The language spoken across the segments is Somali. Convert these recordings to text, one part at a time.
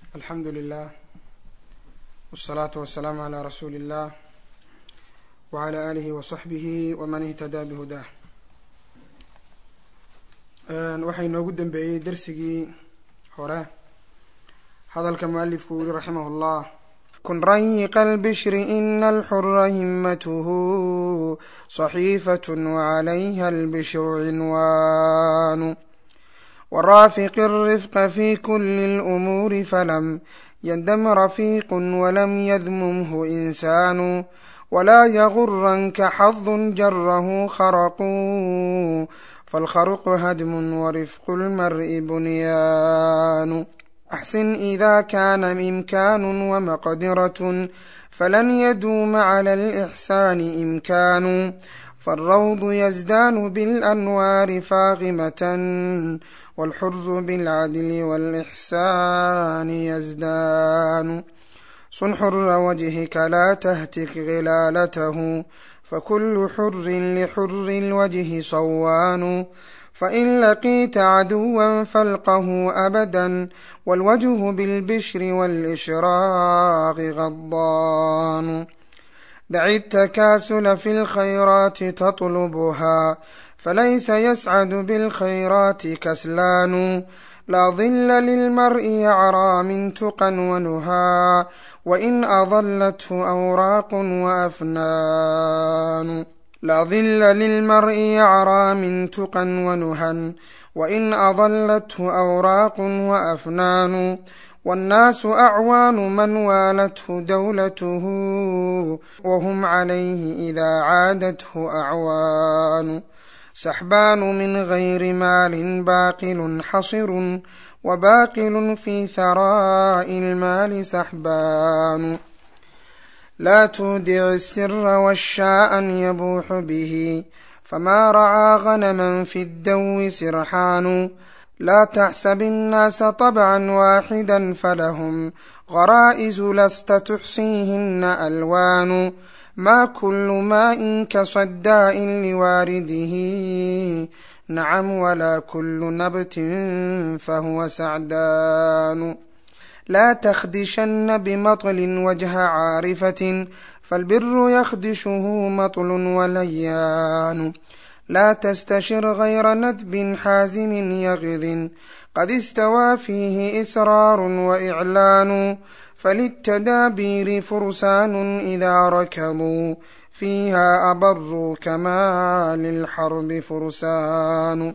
الحمد لله والصلاة والسلام على رسول الله وعلى آله وصحبه ومن اهتدى بهداه. waxay noogu dambeeyay darsigii hore hadalka muallifku uu rahimahullah kun rayiq al-bishr inna al-hurra himmatuhu sahifatun wa 'alayha al-bishr 'inwan ورافق الرفق في كل الأمور فلم يندم رفيق ولم يذممه إنسان ولا يغرنك حظ جره خرق فالخرق هدم ورفق المرء بنيان أحسن إذا كان إمكان ومقدرة فلن يدوم على الإحسان إمكان فالروض يزدان بالأنوار فاغمة والحر بالعدل والإحسان يزدان صن حر وجهك لا تهتك غلالته فكل حر لحر الوجه صوان فإن لقيت عدوا فالقه أبدا والوجه بالبشر والإشراق غضان دع التكاسل في الخيرات تطلبها فليس يسعد بالخيرات كسلان لا ظل للمرء يعرى من تقى ونهى وإن أظلته أوراق وأفنان لا ظل للمرء يعرى من تقى ونهى وإن أظلته أوراق وأفنان والناس أعوان من والته دولته وهم عليه إذا عادته أعوان سحبان من غير مال باقل حصر وباقل في ثراء المال سحبان لا تودع السر والشاء يبوح به فما رعى غنما في الدو سرحان لا تحسب الناس طبعا واحدا فلهم غرائز لست تحصيهن ألوان ما كل ماء كصداء لوارده نعم ولا كل نبت فهو سعدان لا تخدشن بمطل وجه عارفة فالبر يخدشه مطل وليان لا تستشر غير ندب حازم يغذ قد استوى فيه إسرار وإعلان فللتدابير فرسان إذا ركضوا فيها أبروا كما للحرب فرسان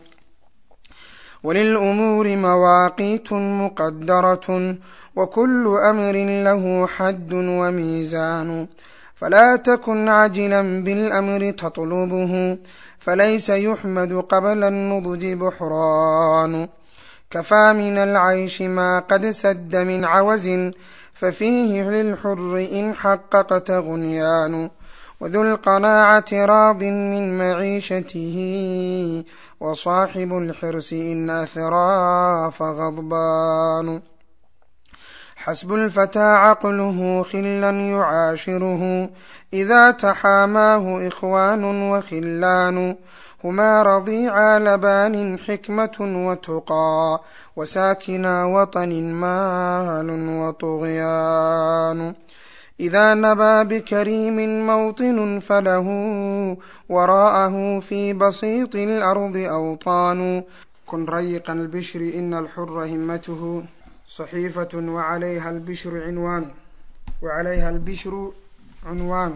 وللأمور مواقيت مقدرة وكل أمر له حد وميزان فلا تكن عاجلا بالأمر تطلبه فليس يحمد قبل النضج بحران كفى من العيش ما قد سد من عوز ففيه للحر إن حققت غنيان وذو القناعة راض من معيشته وصاحب الحرص إن أثرى فغضبان حسب الفتى عقله خلا يعاشره إذا تحاماه إخوان وخلان هما رضيعا لبان حكمة وتقى وساكنا وطن مال وطغيان إذا نبى بكريم موطن فله وراءه في بسيط الأرض أوطان كن ريقا البشر إن الحر همته صحيفة وعليها البشر عنوان وعليها البشر عنوان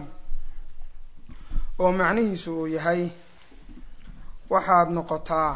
ومعنيه سوء يهي waxaad noqotaa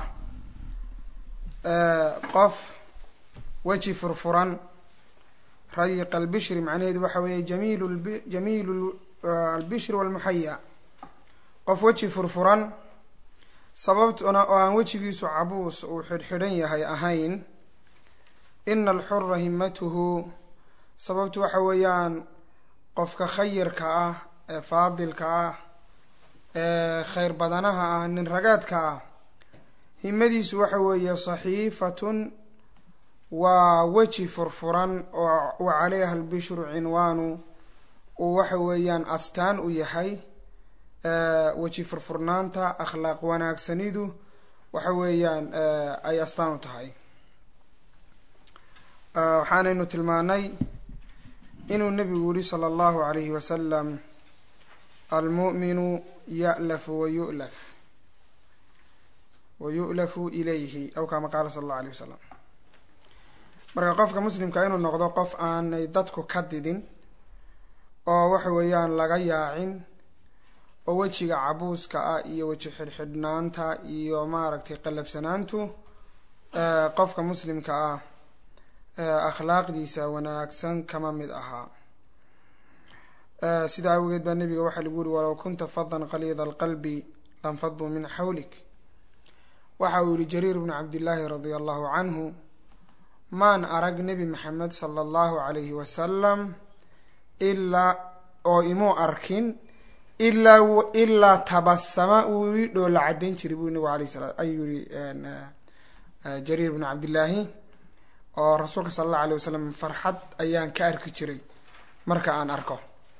qof waji furfuran rayiq albishri macnaheedu waxa weeye jamiilu albishri walmuxaya qof waji furfuran sababtuna oo aan wejigiisu cabuus uu xidhxidhan yahay ahayn ina alxura himmatuhu sababtu waxa weeyaan qofka khayirka ah ee faadilka ah khayr badanaha ah nin ragaadka ah himadiisu waxa weeye saxiifatun waa weji furfuran oo calayha albishru cinwaanu uu waxa weeyaan astaan u yahay weji furfurnaanta akhlaaq wanaagsanidu waxa weeyaan ay astaan u tahay waxaanaynu tilmaanay inuu nabigu yiri sallallahu alayhi wasallam almu'minu ya'lafu wa yu'lafu ilayhi aw kama qala sallallahu alayhi wasallam marka qofka muslimka inuu noqdo qof aanay dadku ka didin oo waxa weeyaan laga yaacin oo wajiga cabuuska ah iyo waji xidhxidhnaanta iyo maaragtay qalabsanaantu qofka muslimka ah akhlaaqdiisa wanaagsan kama mid aha sida awgeed baa nabiga waxa lagu yiri walaw kunta fadan qalid alqalbi lam faddu min hawlik waxa uu yiri Jariir ibn Abdullah radiyallahu anhu man arag nabi Muhammad sallallahu alayhi wasallam illa oo imu arkin illa tabassama uu dhool cadeyn jiray buu nabi alayhi salaam ayuri Jariir ibn Abdullah oo rasuulka sallallahu alayhi wasallam farxad ayaan ka arki jiray marka aan arko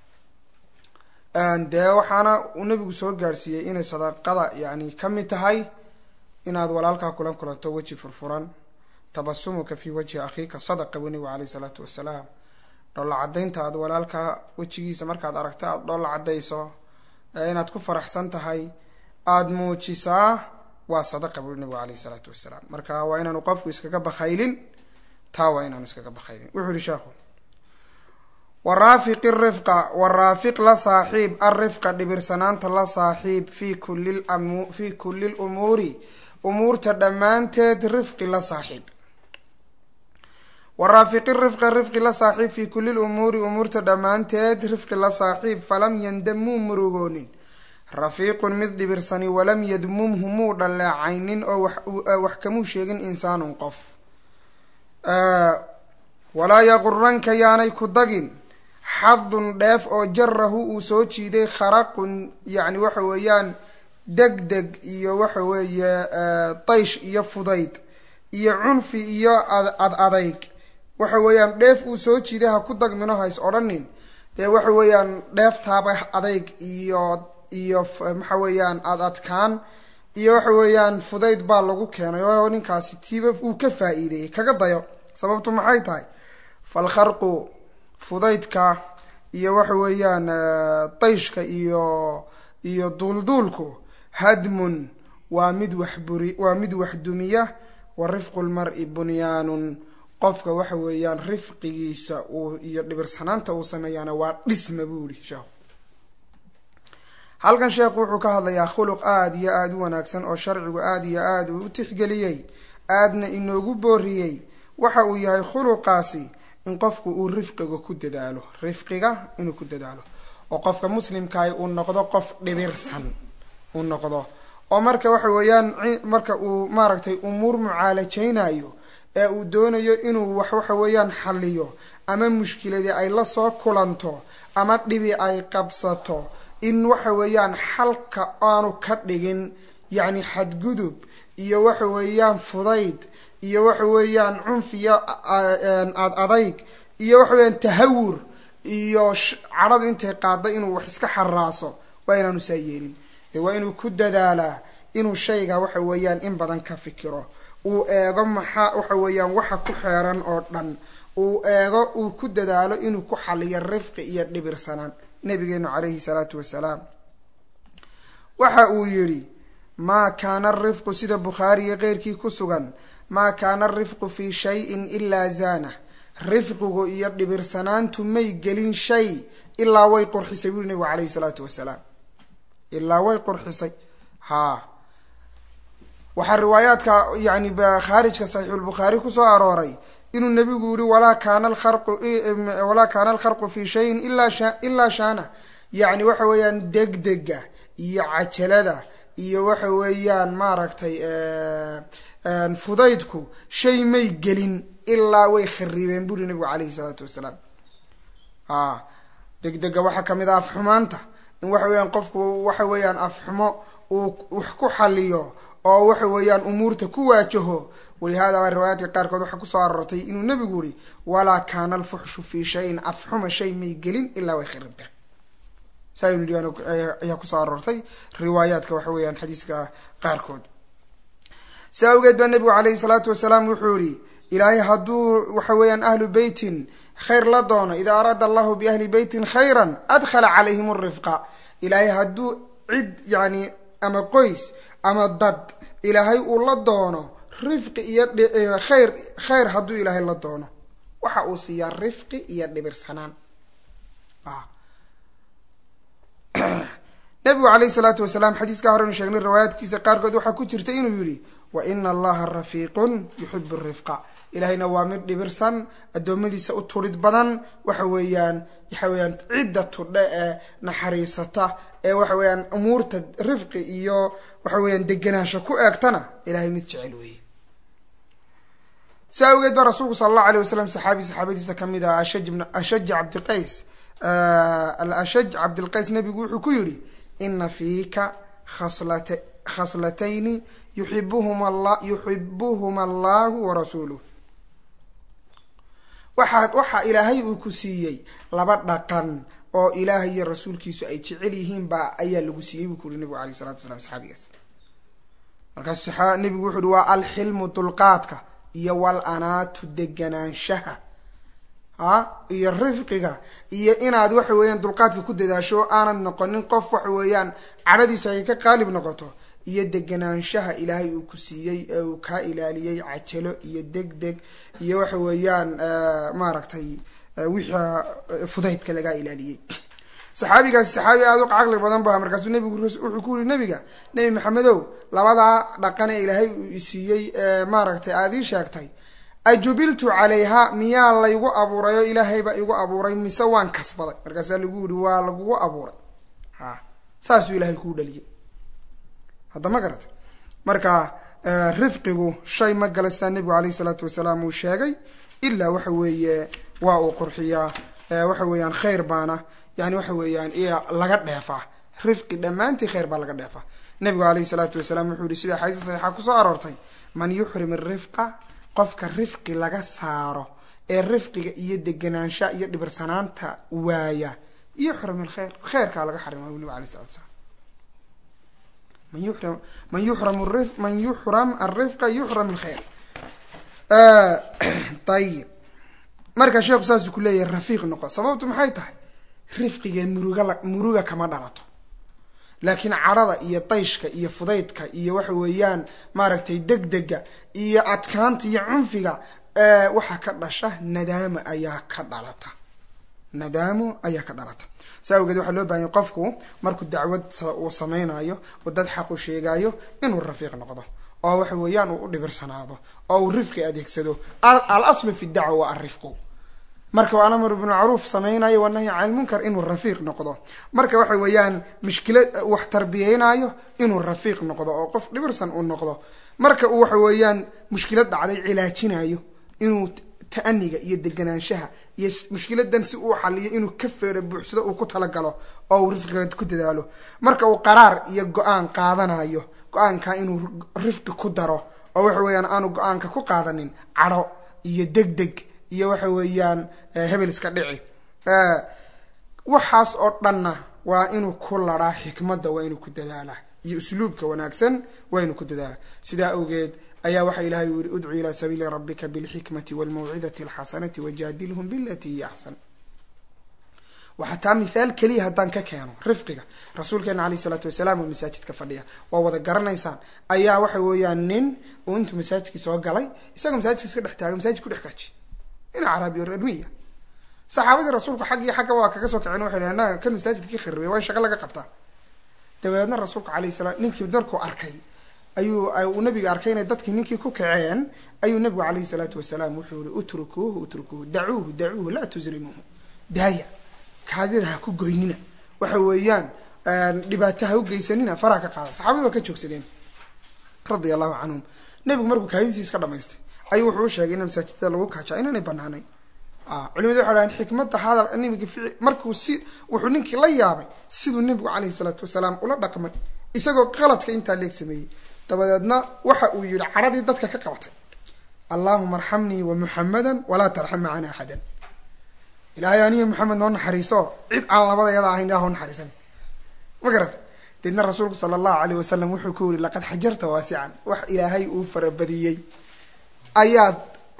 waxaana uu nabigu soo gaarsiiyay inay sadaqada yani kamid tahay inaad walaalka kulanto waji furfuran tabassumuka fi wajhi akhika sadaqa wa nabi alayhi salatu wasalaam dhool cadeynta aad walaalka wajigiisa markaad aragto aad dhool cadeyso inaad ku faraxsan tahay aad muujisaa waa sadaqa wa nabi alayhi salatu wasalaam marka waa inaanu qofku iskaga bakhaylin تاوى إنه نسكك بخير وحول شاخو والرافق الرفقة والرافق لا صاحب الرفقة لبرسنان لا صاحب في كل الأمور أمور تدمان تد رفق لا صاحب والرافق الرفق لا صاحب في كل الأمور أمور تدمان تد رفق لا صاحب فلم يندموا مروغون رفيق مثل برسني ولم يذممهم لا عين أو وحكموا شيء إنسان قف ولا يغرنك يعني كدقين حظ داف أو جره وسوتشي خرق يعني وحويان دق إيا وحويا طيش إيا فضيت إيا عنف إيا أضيق وحويان داف وسوتشي ده كدق منها يسأرنين ده وحويان داف تابع أضيق إيا محويان أضكان iyo waxweeyaan fudayd baa lagu keenay oo ninkaasi tiiba uu ka faa'iideeyay kaga dayo sababtu maxay tahay fal kharqu fudaydka iyo waxweeyaan tayshka iyo duldulku hadmun waa mid wax dumiya wa rifqul mar'i bunyanun qofka waxweeyaan rifqigiisa iyo dhibirsanaanta uu sameeyana waa dhisma buuri sheekh halkan sheekhu wuxuu ka hadlayaa khuluq aad iyo aad u wanaagsan oo sharcigu aad iyo aad u tixgeliyay aadna inoogu booriyay waxa uu yahay khuluqaasi in qofku uu rifqiga ku dadaalo inuu ku dadaalo oo qofka muslimka ay uu noqdo qof dhibirsan uu noqdo oo marka waxa weeyaan marka uu maaragtay umur mucaalajeynayo ee uu doonayo inuu waxa weeyaan xalliyo ama mushkiladii ay la soo kulanto ama dhibi ay qabsato in waxa weeyaan xalka aanu ka dhigin yani xadgudub iyo waxa weeyaan fudayd iyo waxa weeyaan cunfiya adayg iyo waxa weeyaan tahawur iyo caradu intay qaada inuu wax iska xaraaso waa inaanu saayeelin waa inuu ku dadaalaa inuu shayga waxa weeyaan in badan ka fikiro uu eego maxaa waxa weeyaan waxa ku xeeran oo dhan uu eego uu ku dadaalo inuu ku xaliyo rifqi iyo dhibirsanaan nabigeenu alayhi salatu wasalaam waxa uu yiri ma kana rifqu sida Bukhari iyo qeyrkii ku sugan ma kana rifqu fi shay'in illa zana rifqigu iyo dhibirsanaantu may gelin shay illa way qurxisay nabiga alayhi salatu wasalaam illa way qurxisay waxa riwaayaadka yani kharijka sahih al-Bukhari ku soo arooray inuu nabigu yiri wala kana al-kharqu fi shay'in illa shana yani waxa weeyaan degdega iyo cajalada iyo waxa weeyaan maaragtay fudaydku shay may gelin illa way kharibeen buu nabigu alayhi salatu wasalaam degdega waxa kamid ah afxumaanta in waxa weeyaan qofku waxa weeyaan afxumo uu wax ku xaliyo oo waxa weeyaan umuurta ku waajaho ولهذا الروايات قاركود waxa ku soo arortay inuu nabigu yiri wala kana al-fuhshu fi shay'in afhuma shay may gelin illa way khiribta saynu diyaano ayaa ku soo arortay riwaayaadka waxa weeyaan xadiiska qaarkood saawgeed baa nabigu alayhi salatu wasalaam wuxuu yiri ilaahay hadduu waxa weeyaan ahlu beytin khayr la doono idaa araada allahu biahli beytin khayran adkhala calayhim arifqa ilaahay hadduu cid yani ama qoys ama dad ilaahay uu la doono rifqi iyo khayr hadduu ilaahay la doono waxa uu siiyaa rifqi iyo dhibirsanaan. nabigu calayhi salaatu wasalaam xadiiska horenu sheegnay riwaayaadkiisa qaarkood waxaa ku jirta inuu yihi wa ina allaha rafiiqun yuxibu rifqa ilaahayna waa mid dhibirsan addoommadiisa u turid badan waxa weeyaan cidda tudhe ee naxariisata ee waxa weeyaan umuurta rifqi iyo waxa weeyaan degenaansho ku eegtana ilahay mid jecel weeye. si awgeed baa rasuulku sala allahu alayh wasalam saxaabadiisa kamid ah ashaj cabdilqays nabigu wuxuu ku yihi ina fiika khaslatayni yuxibuhuma allahu warasuuluh waxaa ilaahay uu ku siiyey laba dhaqan oo ilaahay iyo rasuulkiisu ay jecel yihiin baa ayaa lagu siiyey buu ku yihi nabigu alayh salatu wasalaam saxaabigaas. markaas nabigu wuxu uhi waa alxilmu dulqaadka iyo walanaatu deganaanshaha iyo rifqiga iyo inaad waxa weeyaan dulqaadka ku dadaasho aanad noqonin qof waxa weeyaan cadhadiisu ay ka qaalib noqoto iyo deganaanshaha ilaahay uu ku siiyey ee uu kaa ilaaliyey cajalo iyo degdeg iyo waxa weeyaan maaragtay wixii fudaydka lagaa ilaaliyey. saxaabigaasi saxaabi aada u caqli badan ba markaasuu nabigu wuxuu ku yiri nebi maxamedow labadaa dhaqan ee ilaahay uu siiyey maaragtay aada ii sheegtay ajubiltu calayha miyaa laygu abuurayo ilaahayba igu abuuray mise waan kasbaday markaasaa lagu yihi waa lagugu abuuray saasuu ilaahay kuu dhaliyey. hadda ma garata marka rifqigu shay ma gala sidaa nebigu alayhi salaatu wasalaam uu sheegay ilaa waxa weeye waa uu qurxiyaa waxa weeyaan khayr baana yani waxa weeyaan iyo laga dheefaa rifqi dhammaantii khayr baa laga dheefaa. nebigu alayhi salaatu wasalaam wuxuu yihi sida xadiis saxiixa kusoo aroortay man yuxrim irifqa qofka rifqi laga saaro ee rifqiga iyo deganaansha iyo dhibirsanaanta waaya yuxrim alkhayr khayrkaa laga xarima nabigu alayhi salatu wasalaam. man yuxram alrifqa yuxram alkhayr. ayib marka sheekhu saasuu ku leeyahay rafiiq noqo sababtu maxay tahay rifqigeen muruga kama dhalato laakiin cadhada iyo dayshka iyo fudaydka iyo waxa weeyaan maaragtay degdega iyo adkaanta iyo cunfiga waxaa ka dhasha nadaamo ayaa ka dhalata saa awgeed waxaa loo bahanya qofku markuu dacwad uu sameynayo oo dad xaq u sheegayo inuu rafiiq noqdo oo waxa weeyaan uu u dhibirsanaado oo uu rifqi adeegsado. al aslu fi dacwa waa arifqu marka waa alamr bil ma'ruf sameynayo wa nahy anil munkar inuu rafiiq noqdo marka waxa weeyaan mushkilad wax tarbiyeynayo inuu rafiiq noqdo oo qof dhibirsan uu noqdo marka uu waxa weeyaan mushkilad dhacday cilaajinayo inuu ta'aniga iyo deganaanshaha iyo mushkiladan si uu xaliyo inuu ka feero buuxsado uu ku talagalo oo uu rifqiga ku dadaalo marka uu qaraar iyo go'aan qaadanayo go'aanka inuu rifqi ku daro oo waxa weeyaan aanu go'aanka ku qaadanin cadho iyo degdeg iyo waxa weeyaan hebel iska dhici waxaas oo dhanna waa inuu ku laraa xikmadda waa inuu ku dadaalaa iyo usluubka wanaagsan waa inuu ku dadaalaa. sidaa awgeed ayaa waxa ilaahay u yiri udcu ila sabiili rabbika bilxikmati walmawcidati alxasanati wajaadilhum bilati hiya axsan. waxaa taa mithaal keliya haddaan ka keeno rifqiga rasuulkeena alayhi salaatu wasalaam oo masaajidka fadhiya waa wada garanaysaan ayaa waxa weeyaan nin uu intuu masaajidkii soo galay isagoo masaajidka iska dhex taagan masaajid ku dhex kaaji ina carabiyo reermiya saxaabadii rasuulku xag iyo xagga waa kaga soo kaceen waxay leeyahay kan masaajidkii khiribay waa shaqo laga qabtaa. dabeedna rasuulku alayhi salaam ninkii darku arkay ayuu nabiga arkay inay dadkii ninkii ku kaceen ayuu nabigu alayhi salaatu wasalaam wuxuu yiri utrukuhu dacuuhu la tuzrimuhu daaya kaadida ha ku goynina waxa weeyaan dhibaataha u geysanina faraha ka qaada. saxaabadu waa ka joogsadeen radiyallahu anhum. nabigu markuu kaadidiisa ka dhameystay ayuu wuxuu sheegay in masaajidda lagu kaaja inaanay banaanayn. culimadu waxay dhahaan xikmadda hadal nabiga markuu wuxuu ninkii la yaabay siduu nabigu alayhi salaatu wasalaam ula dhaqmay isagoo qaladka intaa leeg sameeyey. dabadeedna waxa uu yiri caradii dadka ka qabatay allahumma arhamni wa muhammadan wala tarham ma'ana ahadan. ilaahay aniga muhammad noo naxariiso cid aan labadayada ahayn ilaahu naxariisan ma garad. dadna rasuulku sallallahu alayhi wasallam wuxuu ku yiri laqad hajarta wasi'an wax ilaahay uu farabadiyay ayaad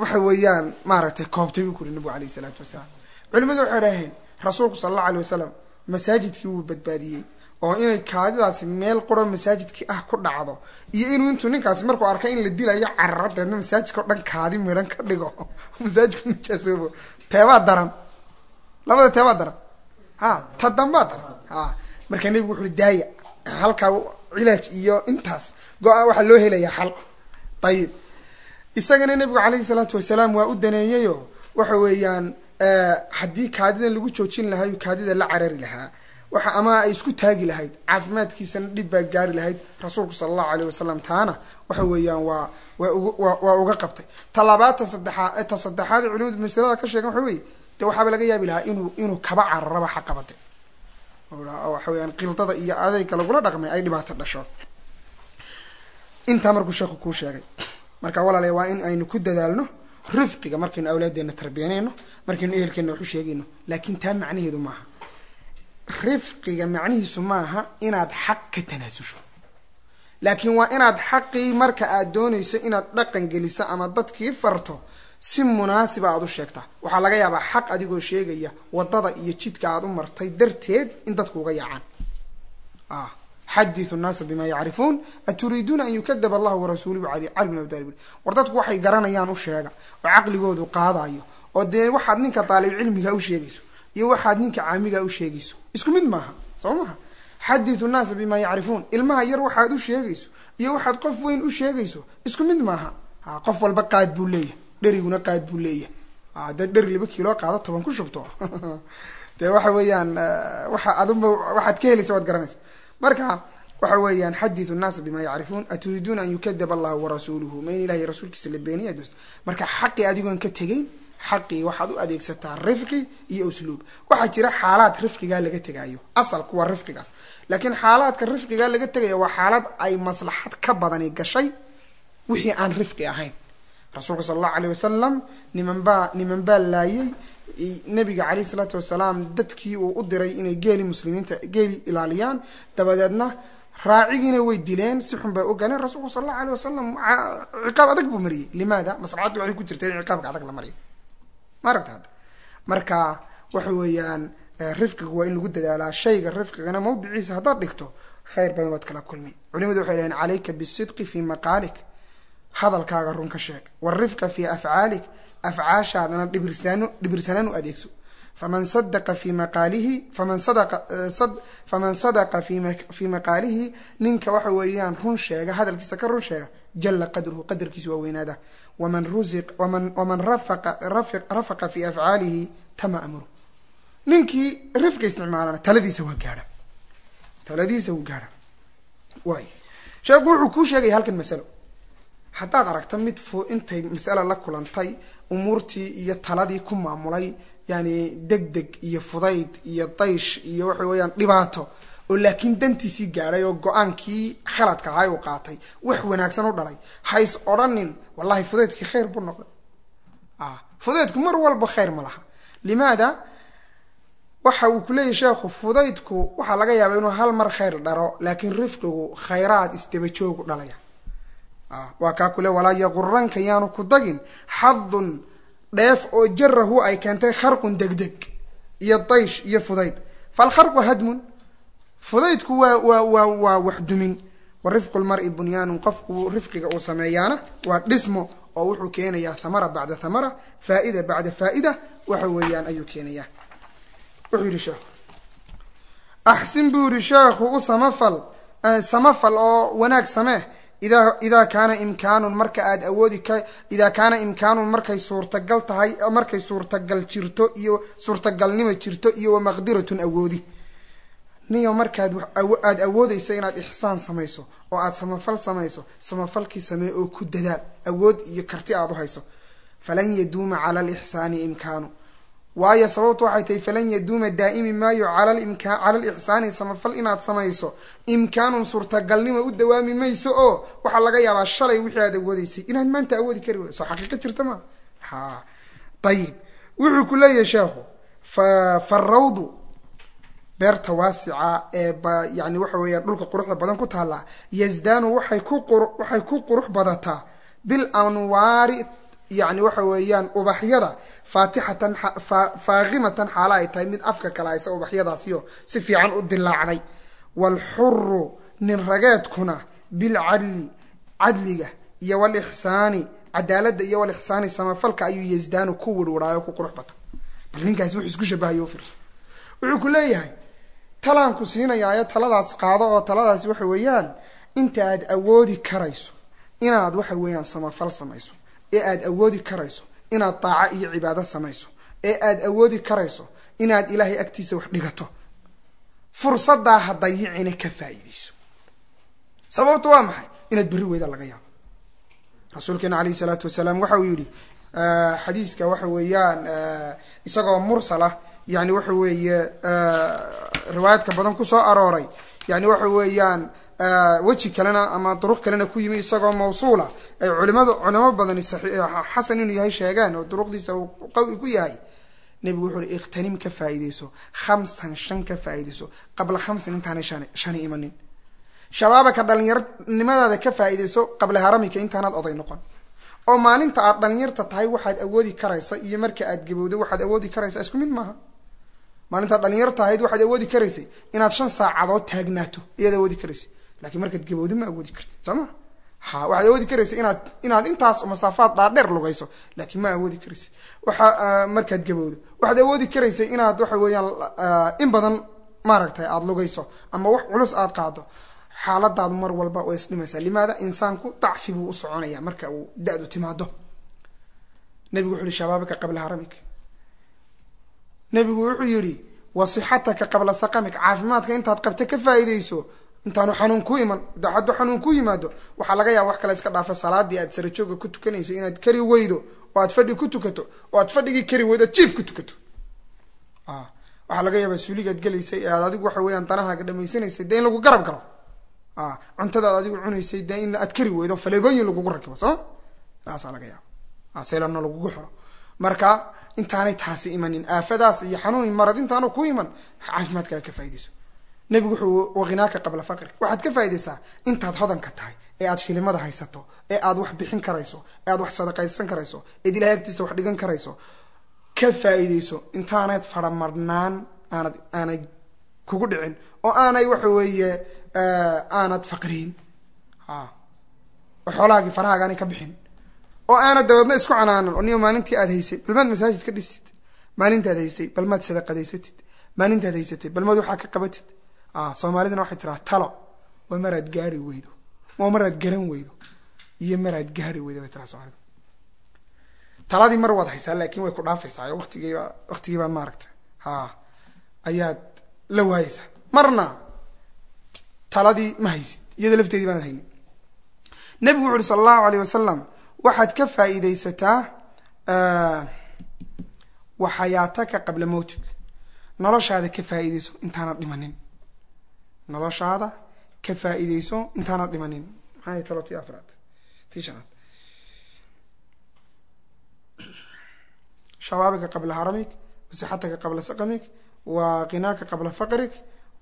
waxa weeyaan maaragtay koobtay buu ku yiri nabiga calayhi salaatu wasalaam culimadu waxay dhaaheen rasuulku sallallahu alayhi wasallam masaajidkii uu badbaadiyay oo inay kaadidaasi meel qoro masaajidkii ah ku dhacdo iyo inuu intuu ninkaasi markuu arkay in la dilayo carradeedna masaajidka oo dhan kaadi midhan ka dhigo masaajidku nijaasoobo teebaa daran labada teebaa daran ta dambaa daran marka nabigu wuxuu daaya halkaa cilaaj iyo intaas go-aan waxaa loo helayaa xal ayib isagana nabigu calayhi salaatu wasalaam waa u daneeyayo waxa weeyaan haddii kaadidan lagu joojin lahaa kaadida la carari lahaa waxa ama ay isku taagi lahayd caafimaadkiisana dhib baa gaari lahayd rasuulku sallallahu alayhi wasallam taana waxa weeyaan waa uga qabtay talabaata saddexaad culimadu masalada ka sheegan waxa weeye de waxaaba laga yaabi lahaa inuu kaba cararaba xaqabate waxa weeyaan qildada iyo adayga lagula dhaqmay ay dhibaato dhasho inta markuu sheekhu ku sheegay marka walaalahay waa in aynu ku dadaalno rifqiga markaynu awlaadeena tarbiyanayno markaynu ehelkeena wax u sheegayno laakiin taa macnaheedu maaha rifqiga macnihiisu maaha inaad xaq ka tanaasusho laakiin waa inaad xaqii marka aad doonayso inaad dhaqan geliso ama dadkii farto si munaasiba aad u sheegtaa waxaa laga yaabaa xaq adigoo sheegaya wadada iyo jidka aad u martay darteed in dadku uga yaacaan حدثوا الناس بما يعرفون أتريدون أن يكذب الله ورسوله على من أبدال وردتك وحي قرانا u sheega oo aqligoodu qaadayo oo de waxaad ninka talib cilmiga u sheegayso iyo waxaad ninka caamiga u sheegayso isku mid maaha soomaha حدثوا الناس بما يعرفون ilmaha yar waxaad u sheegayso iyo waxaad qof weyn u sheegayso isku mid maaha qof walba qaad buu leeyahay dheriguna qaad buu leeyahay dad dheri 2 kiilo qaado 10 ku shubto de waxa weeyaan waxa aduma waxaad ka helayso wad garanayso marka waxa weeyaan hadithu an-nas bima ya'rifun aturiduna an yukadhaba Allah wa rasuluhu ma in ilahi rasuulkiisa la beeniyo dus marka xaqi adigoon ka tagayn xaqi waxaad u adeegsataa rifqi iyo usluub waxa jira xaalad rifqiga laga tagayo asalku waa rifqigaas laakiin xaaladka rifqiga laga tagayo waa xaalad ay maslaxad ka badan gashay wixii aan rifqi ahayn rasuulku sallallahu alayhi wasallam niman baa laayay nabiga calayhi salaatu wasalaam dadkii uu u diray inay geeli muslimiinta geeli ilaaliyaan dabadeedna raacigiina way dileen si xun bay u galeen rasuulku sallallahu alayhi wasallam ciqaab adag buu mariyay limaada maslaxadu waxay ku jirtay ciqaabka adag la mariyo maragtaad marka waxa weeyaan rifqigu waa in lagu dadaalaa shayga rifqigana mawdiciisa haddaad dhigto khayr badan waad kala kulmi culimadu waxay leeyihiin calayka bisidqi fi maqaalik hadalkaaga run ka sheeg warifqa fi afcaalik afcaashaadana dhibirsanaan u adeegso faman sadaqa fi maqaalihi ninka waxa weeyaan run sheega hadalkiisa ka run sheega jalla qadruhu qadarkiisu waa weynaada waman rafaqa fi afcaalihi tama amru ninkii rifqa isticmaalana taladiisa waa gaadha waay sheekhu wuxuu ku sheegay halkan masalo haddaad aragto mid intay mas'ala la kulantay umuurtii iyo taladii ku maamulay yani degdeg iyo fudayd iyo daysh iyo waxa weeyaan dhibaato oo laakiin dantiisii gaadhay oo go-aankii khaladka ahay uu qaatay wax wanaagsan u dhalay hays odhanin wallahi fudaydkii khayr buu noqday fudaydku mar walba khayr ma laha limaada waxa uu ku leeyahay sheekhu fudaydku waxa laga yaabaa inuu hal mar khayr dharo laakiin rifqigu khayraad isdaba joog u dhalaya وكاكله ولا يغرنك يانو كدغين حظ ضيف او جره اي كانتي خرق دغدغ يطيش يفضيد فالخرق هدم فضيدك وحد من ورفق المرء بنيان قفك رفقك او سميانه ودسمه او وحو كينيا ثمره بعد ثمره فائده بعد فائده وحو ويان ايو كينيا وحو رشاخ احسن برشاخ وسمفل سمفل او وناك سماه إذا كان إمكان مركا آد أودي إذا كان إمكان مركا صورتقل تهاي مركا صورتقل جرتو إيو صورتقل نما جرتو إيو مقدرة أودي نيو مركا آد أودي سيناد إحسان سميسو أو آد سمفل سميسو سمفل كي سميئو كددال أود إيو كرتي آدو هايسو فلن يدوم على الإحسان إمكانه وايا صوت waxay falan yaduuma daa'imi maayo ala al-ihsan samafal inaad samayso imkaanun suurtagalnimo u dawaami mayso oo waxa laga yaabaa shalay wixii aad awoodisay inaad maanta awoodi kari wayso xaqiiqo jirta ma طيب wuxuu ku leeyahay sheekhu farrawdu beerta waasica yani waxa weeyaan dhulka quruxda badan ku taala yazdaanu waxay ku qurux badataa bil anwaari يعني waxa weeyaan ubaxyada faatixatan faaqimatan xaala ay tahay mid afka kala aysa ubaxyadaas iyo si fiican u dilaacday wal hurru nin rageedkuna bil adliga iyo wal ihsaani cadaalada iyo wal ihsaani samafalka ayuu yeesdaanu ku warwaraayo ku qurux badan bal ninkaas wuxuu isku shabahayo fiirso wuxuu ku leeyahay talaan ku siinayaa taladaas qaado oo taladaas waxa weeyaan inta aad awoodi karayso inaad waxa weeyaan samafal samayso ee aad awoodi karayso inaad taaca iyo cibaado samayso ee aad awoodi karayso inaad ilaahay agtiisa wax dhigato fursada hadayicina ka faa'iideyso sababtu waa maxay inaad bari weyda laga yaabo rasuulkeena alayhi salaatu wasalaam waxa uu yiri xadiiska waxa weeyaan isagoo mursala yani waxa weeye riwaayadka badan ku soo arooray yani waxa weeyaan waji kalena ama duruq kalena ku yimi isagoo mawsuula ay culimo badan xasan inuu yahay sheegaan oo duruqdiisa uu qawi ku yahay nabigu wuxuu iqtanim ka faa'iideyso 5 ka faa'iideyso qabla 5 intaanay shan imanin shabaabka dhalinyarnimadaada ka faa'iideyso qabla haramika intaanad oday noqon oo maalinta aad dhalinyarta tahay waxaad awoodi karaysa iyo marka aad gabowdo waxaad awoodi karaysa isku mid maaha maalinta dhalinyarta ahayd waxaad awoodi karaysay inaad 5 saacadood taagnaato iyada awoodi karaysay laakiin markaad gabowdo ma awoodi kartid sama ha waxaad awoodi karaysay inaad intaas masaafaad dhaadheer lugayso laakiin ma awoodi karaysay waxa markaad gabowdo waxaad awoodi karaysay inaad waxa weeyaan in badan maaragtay aad lugayso ama wax culus aad qaado xaaladaadu mar walba way isdhimaysaa limaada insaanku dacfi buu u soconaya marka uu daadu timaado nabigu wuxuu shabaabka qabla haramik nabigu wuxuu yiri wasixataka qabla saqamik caafimaadka intaad qabta ka faa'iideyso intaanu xanuun ku iman hadda xanuun ku yimaado waxa laga yaabaa wax kale iska dhaafa salaadii aad sare jooga ku tukanayso inaad kari weydo oo aad fadhi ku tukato oo aad fadhigi kari weydo jiif ku tukato waxa laga yaabaa suuligaad galaysay aad adigu waxa weeyaan tanahaaga dhameysanaysay in lagu garab galo cuntada adigu cunaysay in aad kari weydo faleebooyin lagu rakibo soo taas laga yaabo seelana lagu xiro marka intaanay taasi imanin aafadaas iyo xanuun marad intaanu ku iman caafimaadka ka faa'iideyso nabigu wuxuu waqinaaka qabla faqr waxaad ka faa'iideysaa intaad hodanka tahay ee aad shilimada haysato ee aad wax bixin karayso ee aad wax sadaqaysan karayso ee ilaahay agtiisa wax dhigan karayso ka faa'iideyso intaanad faramarnaan aanay kugu dhicin oo aanay waxa weeye aanad faqriin xoolaagi farahaaga ka bixin oo aanad dabadna isku canaanan oo maalintii aad haysay balmaad masaajid ka dhisid maalintaad haysay balmaad sadaqadeysatid maalintaad haysatay balmaad waxa ka qabatid Soomaalidana waxay tiraa talo waa marad gaari weydo waa marad garan weydo iyo marad gaari weydo bay tiraa Soomaalida taladii mar wad haysaa laakiin way ku dhaafaysaa waqtigiiba maaragtay ayaad la waayaysaa marna taladii ma haysid iyada lafteedii baan haynin nabigu wuxuu sallallahu alayhi wasallam waxaad ka faa'iideysataa waxayaataka qabla mawtik noloshaada ka faa'iideyso intaanad dhimanin noloshaada ka faa'iideyso intaanad dhimanin maxay talati afraad tiishanaad شبابك قبل هرمك وصحتك قبل سقمك وغناك قبل فقرك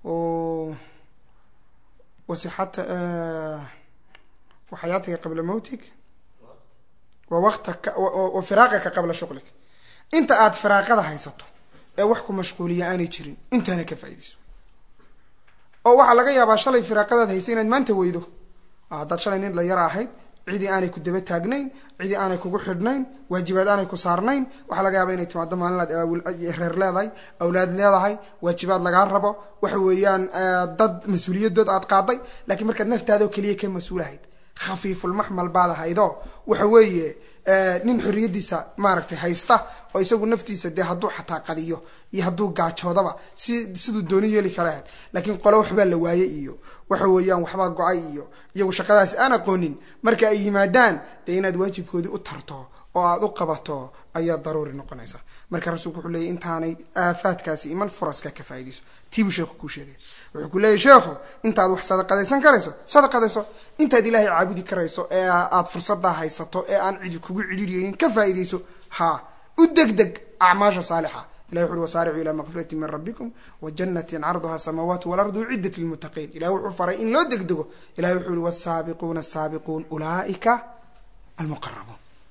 وحياتك قبل موتك ووقتك وفراغك قبل شغلك انت قاعد فراغ هذا هيسطو وحكم مشغوليه اني جيرين انت انا كفايديس او waxa laga yaabaa shalay firaaqadaad haysan inaad maanta weydo dad shalay nin la yar ahayd cidi aanay ku daba taagnayn cidi aanay kugu xidhnayn waajibaad aanay ku saarnayn waxa laga yaabaa inay timaado maalinlaad reer leedahay awlaad leedahay waajibaad laga rabo waxa weeyaan dad mas'uuliyadood aad qaaday laakiin marka naftaada kaliya ka mas'uulahayd khafiiful mahmal baad haydo waxa weeye nin xuriyadiisa maaragtay haysta oo isagu naftiisa de haduu xataa qadiyo iyo haduu gaajoodaba sidoo dooni yeeli karaad laakiin qolo waxba la waayay iyo waxa weeyaan waxba go'ay iyo iyagu shaqadaas aan aqoonin marka ay yimaadaan de inaad waajibkoodi u tarto oo aad u qabato ayaa daruuri noqonaysa marka rasuulku wuxuu leeyahay intaanay aafaadkaasi iman furaska ka faa'iideyso tiibu sheekhu ku sheegay wuxuu ku leeyahay sheekhu intaad wax sadaqadaysan karayso sadaqadayso intaad ilaahay caabudi karayso ee aad fursada haysato ee aan cidi kugu cidhiiriyeen ka faa'iideyso ha u degdeg acmaasha saalixa إلهي يقول وسارعوا إلى مغفرة من ربكم وجنة عرضها السماوات والأرض عدة للمتقين إلهي يقول فرائن لو دقدقوا إلهي يقول والسابقون السابقون أولئك المقربون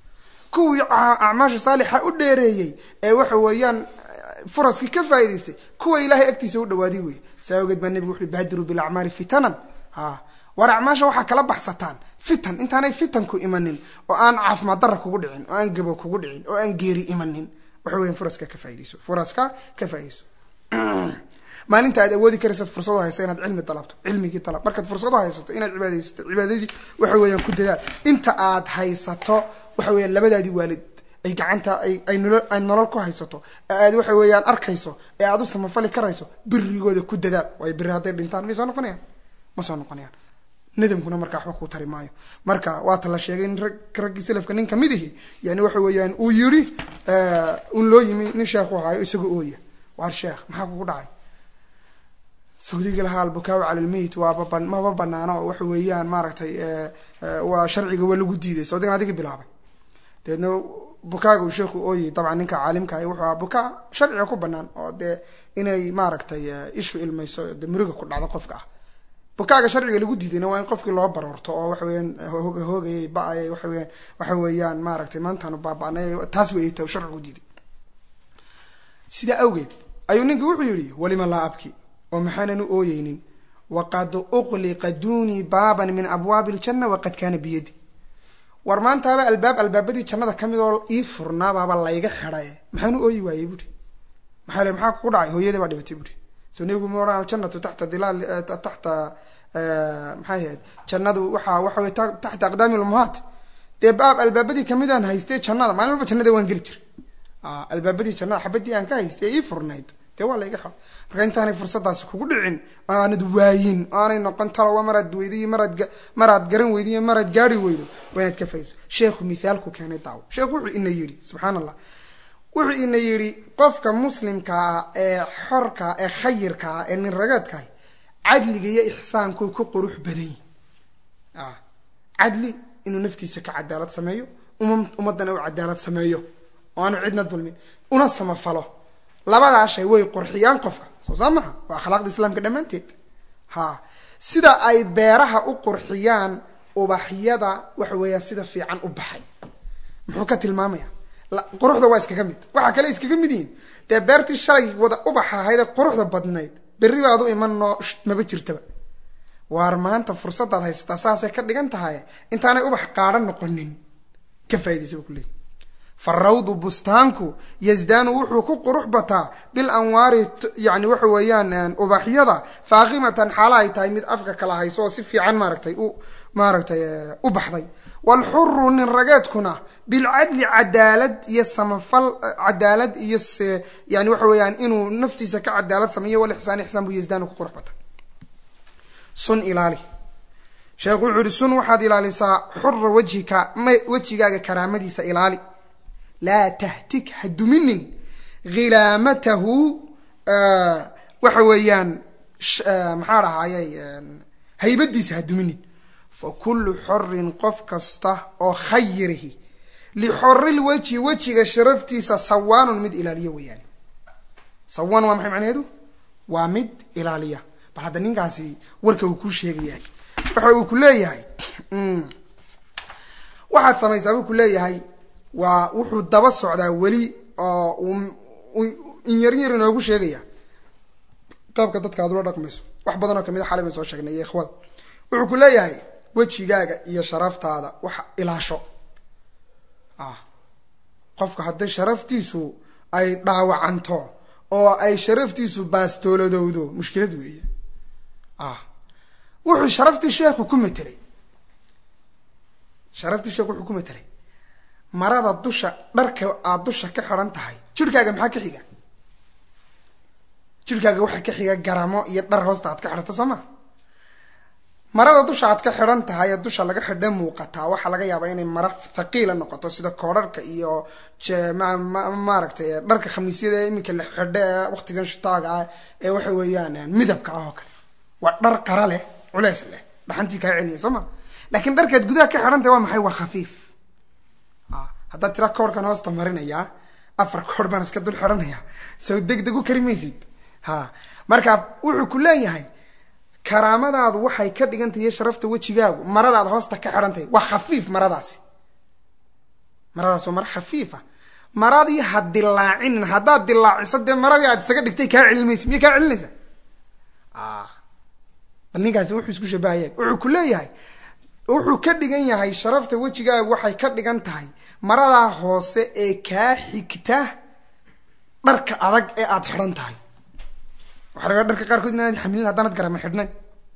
kuwii acmaasha saalixa u dheereeyay ee waxa weeyaan furaskii ka faa'iideystay kuwa ilaahay agtiisa u dhawaaday wey saawgeed baa nabigu wuxuu baadiru bil a'maali fitanan war acmaasha waxa kala baxsataan fitan intaanay fitanku imanin oo aan caafimaad darro kugu dhicin oo aan gabo kugu dhicin oo aan geeri imanin waxa weeyaan furaska ka faa'iideyso maalinta aad awoodi karaysid fursado haysa inaad cilmi talabto cilmigii talab markaad fursado haysato inaad cibaadaysato cibaadadii waxa weeyaan ku dadaal inta aad haysato waxa weeyaan labadaadii waalid ay gacanta ay nolol ku haysato aad waxa weeyaan arkayso ee aad u samafali karayso birrigooda ku dadaal way birri haday dhintaan ma soo noqonayaan nadamkuna markaa waxba ku tari maayo marka waa ta la sheegay in raggii salafka nin kamid yahay yani waxa weeyaan uu yiri loo yimi nin sheekh waxa isagoo ooya war sheekh maxaa kugu dhacay سعودي لها البكاء على الميت ما ببنانا waxa weeyaan maaragtay waa sharciga waa lagu diiday Sacuudiga adiga bilaabay deedna bukaaga uu sheekhu ooyay dabcan ninka caalimka ah wuxuu bukaa sharciga ku banaan oo inay maaragtay ishu ilmayso muriga ku dhacdo qofka ah bukaaga sharciga lagu diidayna waa in qofkii loo baroorto oo waxa weeyaan hoogayay baay waxa weeyaan maaragtay maantaan baabaanay taas way tahay sharcigu diiday sida awgeed ayuu ninka wuxuu yiri walima la abki ومحنن أوينين وقد أغلق دوني بابا من أبواب الجنة وقد كان بيدي ورمان تابع الباب بدي جنة كم يدور يفرنا بابا الله يجحره محنو أوي ويبودي محل محاك قرعي هو يدي بعد بتبودي سنيجو مرة الجنة تحت ظلال تحت محيد جنة وحا تحت أقدام الأمهات الباب بدي كم يدان هيستي جنة ما نلبس جنة وين قلتر الباب بدي جنة حبدي أنك هيستي يفرنايد ولا يجحر marka intaanay fursadaas kugu dhicin aanad waayin aanay noqon talo marad weydii marad garan weydii marad gaari weydo waynaad ka fayso sheekhu mithaalku keenay daaw sheekhu wuxuu ina yiri subhanallah wuxuu ina yiri qofka muslimka ee xorka ee khayrka ee nin ragaadka cadliga iyo ihsaanku ku qurux badan cadli inuu naftiisa ka cadaalad sameeyo ummadana uu cadaalad sameeyo oo aanu cidna dulmin una samafalo labada shay way qurxiyaan qofka soo saamaha waa akhlaaqda islaamka dhamaanteed sida ay beeraha u qurxiyaan ubaxyada waxa weeyaan sida fiican u baxay muxuu ka tilmaamaya quruxda waa iskaga mid waxa kale iskaga mid yihiin beertii shalay wada ubaxa hayda quruxda badnayd berri baad u imanno maba jirtaba waar maanta fursadaad haysataa saasay ka dhigan tahay intaanay ubax qaadan noqonin ka faa'iideyso kulli فالروض بستانكو يزدان وحو قروح بتا بالأنوار يعني وحو ويان أباحيضا فاغمة حالاي تايمد أفكا كلا هايسو سفي عن ماركتي أبحضي والحر نرقات كنا بالعدل عدالة يسمفل عدالة يعني وحو ويان إنو نفتي سكا عدالة سمية والإحسان إحسان بو يزدان قروح بتا سن إلالي شيخ العري سن واحد إلالي سا حر وجهك كرامدي سا إلالي لا تهتك حد من غلامته وحويان محارها هيبديس حد من فكل حر قف كسته أو خيره لحر الوجه شرفتي سوان مد إلى ويان سوان وما معنى هذا ومد إلى بعد نيجاسي وركو كل شيء يعني وحو كلية هاي واحد سمي سبب كلية هاي ووحو دبا سocdaa wali oo in yar inoogu sheegaya qaabka dadka aad loo dhaqmayso wax badan oo kamid ah xalay soo sheegnay ikhwad wuxuu ku leeyahay wajigaaga iyo sharaftaada wax ilaasho qofka haddii sharaftiisu ay dhaawacanto oo ay sharaftiisu baastoolodowdo mushkilad weeye wuxuu sharaftii sheekhu ku metelay marada dusha dharka aad dusha ka xiran tahay jirkaaga maxaa ka xiga jirkaaga waxa ka xiga garamo iyo dhar hoosta aad ka xirto sama marada dusha aad ka xiran tahay dusha laga xidhay muuqata waxa laga yaabaa inay mara thaqiila noqoto sida koodharka iyo maaragtay dharka khamiisyada iminka la xidhay waqtigan shitaaga ee waxa weeyaan midabka ah oo kale waa dhar qara leh culays leh dhaxantii ka celiyo sama laakiin dharkaad gudaha ka xiran tahay waa maxay waa khafiif هذا ترى كور كان هاست مرينا يا أفر كور بنس كدول حرنا يا سو دق كريميزيد مركب وحو كلها هاي كرامة هذا وحي كده أنت يشرفت وتشجاو مرة هذا هاست كحرنتي وخفيف مرة داسي maradaas waa mara khafiifa maradii ha dilaacinin haddaad dilaaciso dee maradii aad isaga dhigtay kaa celinmaysa miya kaa celinaysa bal ninkaasi wuxuu isku shabahaya wuxuu ku leeyahay wuxuu ka dhigan yahay sharafta wejigaaga waxay ka dhigan tahay maradaa hoose ee kaa xigta dharka adag ee aad xidhan tahay waxaa laga dharka qaarkood inaanad xamilin haddaanad garama xidhnayn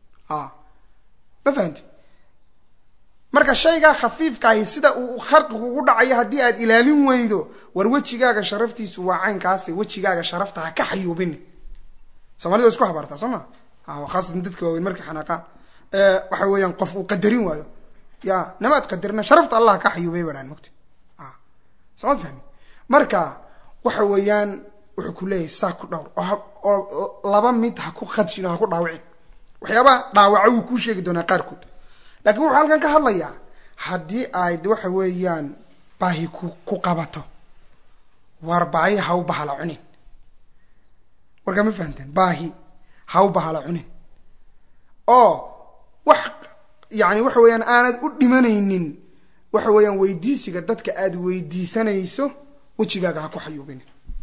ma fahanti marka shaygaa khafiifkaahi sida uu kharqigu ugu dhacayo haddii aad ilaalin weydo war wejigaaga sharaftiisu waa caynkaasi wejigaaga sharafta ha ka xayuubin soomaalida isku habaartaa soo ma khaasatan dadka waaweyn markay xanaaqaan waxa weeyaan qof uu qadarin waayo ya namaad qadarina sharafta allah ka xayuubay badhaan mogta sooma fahmi marka waxa weeyaan wuxuu ku leeyahay saa ku dhowr oo laba mid ha ku khadshin ha ku dhaawicin waxyaabaha dhaawaca wuu kuu sheegi doonaa qaarkood laakiin wuxuu halkan ka hadlayaa haddii ay waxa weeyaan baahi ku qabato war baahi ha u bahala cunin warka ma fahanteen baahi ha u bahala cunin oo wax yani waxa weeyaan aanad u dhimanaynin waxa weeyaan weydiisiga dadka aad weydiisanayso wejigaaga ha ku xayuubin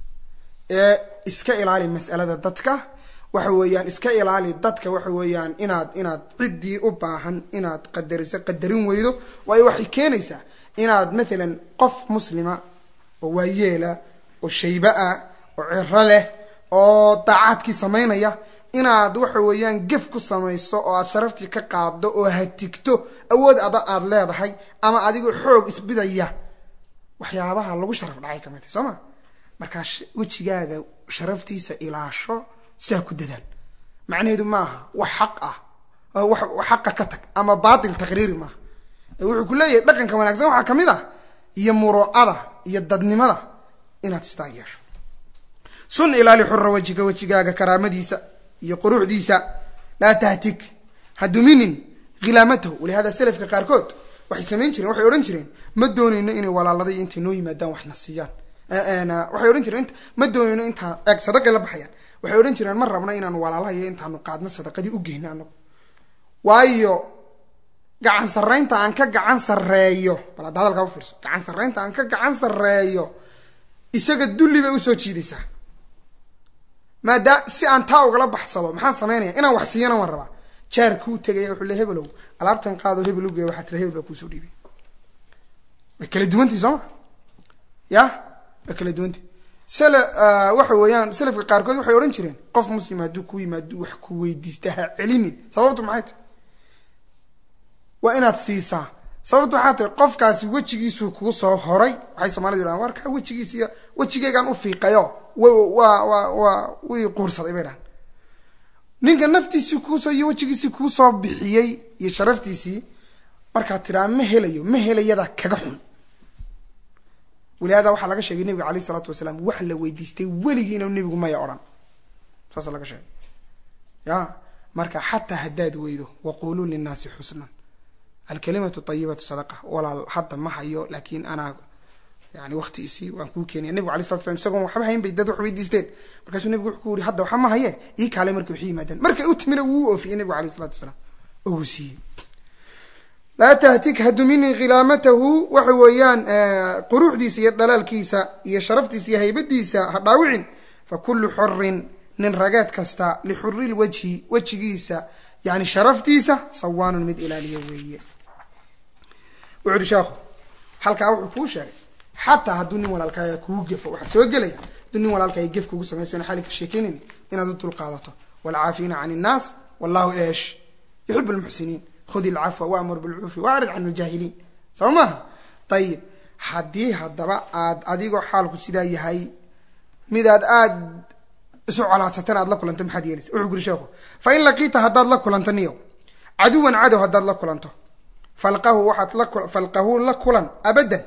iska ilaali mas'alada dadka waxa weeyaan iska ilaali dadka waxa weeyaan inaad ciddii u baahan inaad qadarin weydo waayo waxay keenaysaa inaad maalan qof muslima oo waayeela oo shayba ah oo ciro leh oo daacadkii samaynaya inaad waxa weeyaan gef ku samayso oo aad sharaftii ka qaaddo oo hatigto awood aad leedahay ama adigoo xoog isbidaya waxyaabaha lagu sharaf dhacay ka mid tahay soo ma markaa wejigaaga sharaftiisa ilaasho saa ku dadaal macnaheedu maaha wax xaq ah wax xaqa ka tag ama baatil taqriiri maaha wuxuu ku leeyahay dhaqanka wanaagsan waxaa ka mid ah iyo muruucada iyo dadnimada inaad sidaa yeesho sun ilaali xurra wejigaaga karaamadiisa iyo quruxdiisa laa tahtig ha duminin khilaamatahu walihada salafka qaarkood waxay samayn jireen waxay odhan jireen ma doonayno inay walaaladay intay noo yimaadaan waxna siiyaan waxay odhan jireen ma doonayno intaan eeg sadaqay la baxayaan waxay odhan jireen ma rabna inaan walaalaha iyo intaanu qaadno sadaqadii u geyno anagu waayo gacan sarreynta aan ka gacan sarreeyo bal hadda hadalkaa u fiirso gacan sarreynta aan ka gacan sarreeyo isaga dulli bay usoo jiidaysaa maadaa si aan taa ugala baxsado maxaan samaynaya inaan wax siiyana waan rabaa jaarkuu tegaya wuxuu le hebelow alaabtan qaado hebel ugeeya waxaa tira hebel baa kuusoo dhiibay way kala duwantii sooma ya way kala duwantii waxa weeyaan salafka qaarkood waxay odhan jireen qof muslim hadduu ku yimaado wax ku weydiista ha celinin sababtu maxay tahay waa inaad siisaa sababtu waxaa tahay qofkaasi wejigiisuu kugu soo horay waxay soomaalidu yidhahan warkaa wejigiisiiyo wejigeygaan u fiiqayo way quursaday bay dhahan ninka naftiisii kuusoo iyo wejigiisii kuu soo bixiyey iyo sharaftiisii markaad tiraa ma helayadaa kaga xun walihaada waxaa laga sheegay nabiga alayh isalaatu wasalaam wax la weydiistay weligiina nabigu maya odhan saasa laga sheegay ya marka xataa haddaad weydo waquluu linnaasi xusnan alkalimatu ayibatu sadaqa walaal hadda ma hayo laakiin anaa yani waktigiisii waan kuu keenaya nabigu alay salatu slam isagoon waxba hayn bay dad wax weydiisteen markaasuu nabigu wuxuu ku yiri hadda waxa ma haye ii kaale markay waxay yimaadeen markay u timina wuu oofiyey nabigu alayh salatu wasalaam oo siiyey laa tahtik hadumini khilaamatahu waxa weeyaan quruxdiisa iyo dhalaalkiisa iyo sharaftiisa iyo haybadiisa ha dhaawicin fa kullu xurrin nin ragaad kasta lixurri lwajhi wejigiisa yani sharaftiisa sawaanun mid ilaaliya weeye wuxuu sheekhu halkaa wuxuu kuu sheegay xataa hadduu nin walaalkaaga kugu gefo waxaa soo gelaya hadduu nin walaalkaaga gef kugu samaysana xali ka sheekeynayni inaad u dulqaadato walcaafiina can innaas wallahu eesh yuxibu lmuxsiniin khudi alcafwa waamur bilcufi waacrid can aljaahiliin soo maaha ayib haddii haddaba aad adigoo xaalku sidaa yahay midaad aad isu colaadsatan aad la kulanto maxaad yeelaysa wuxuu guri sheekhu fa in laqiita haddaad la kulanto niyow caduwan cadow haddaad la kulanto falqahu la kulan abadan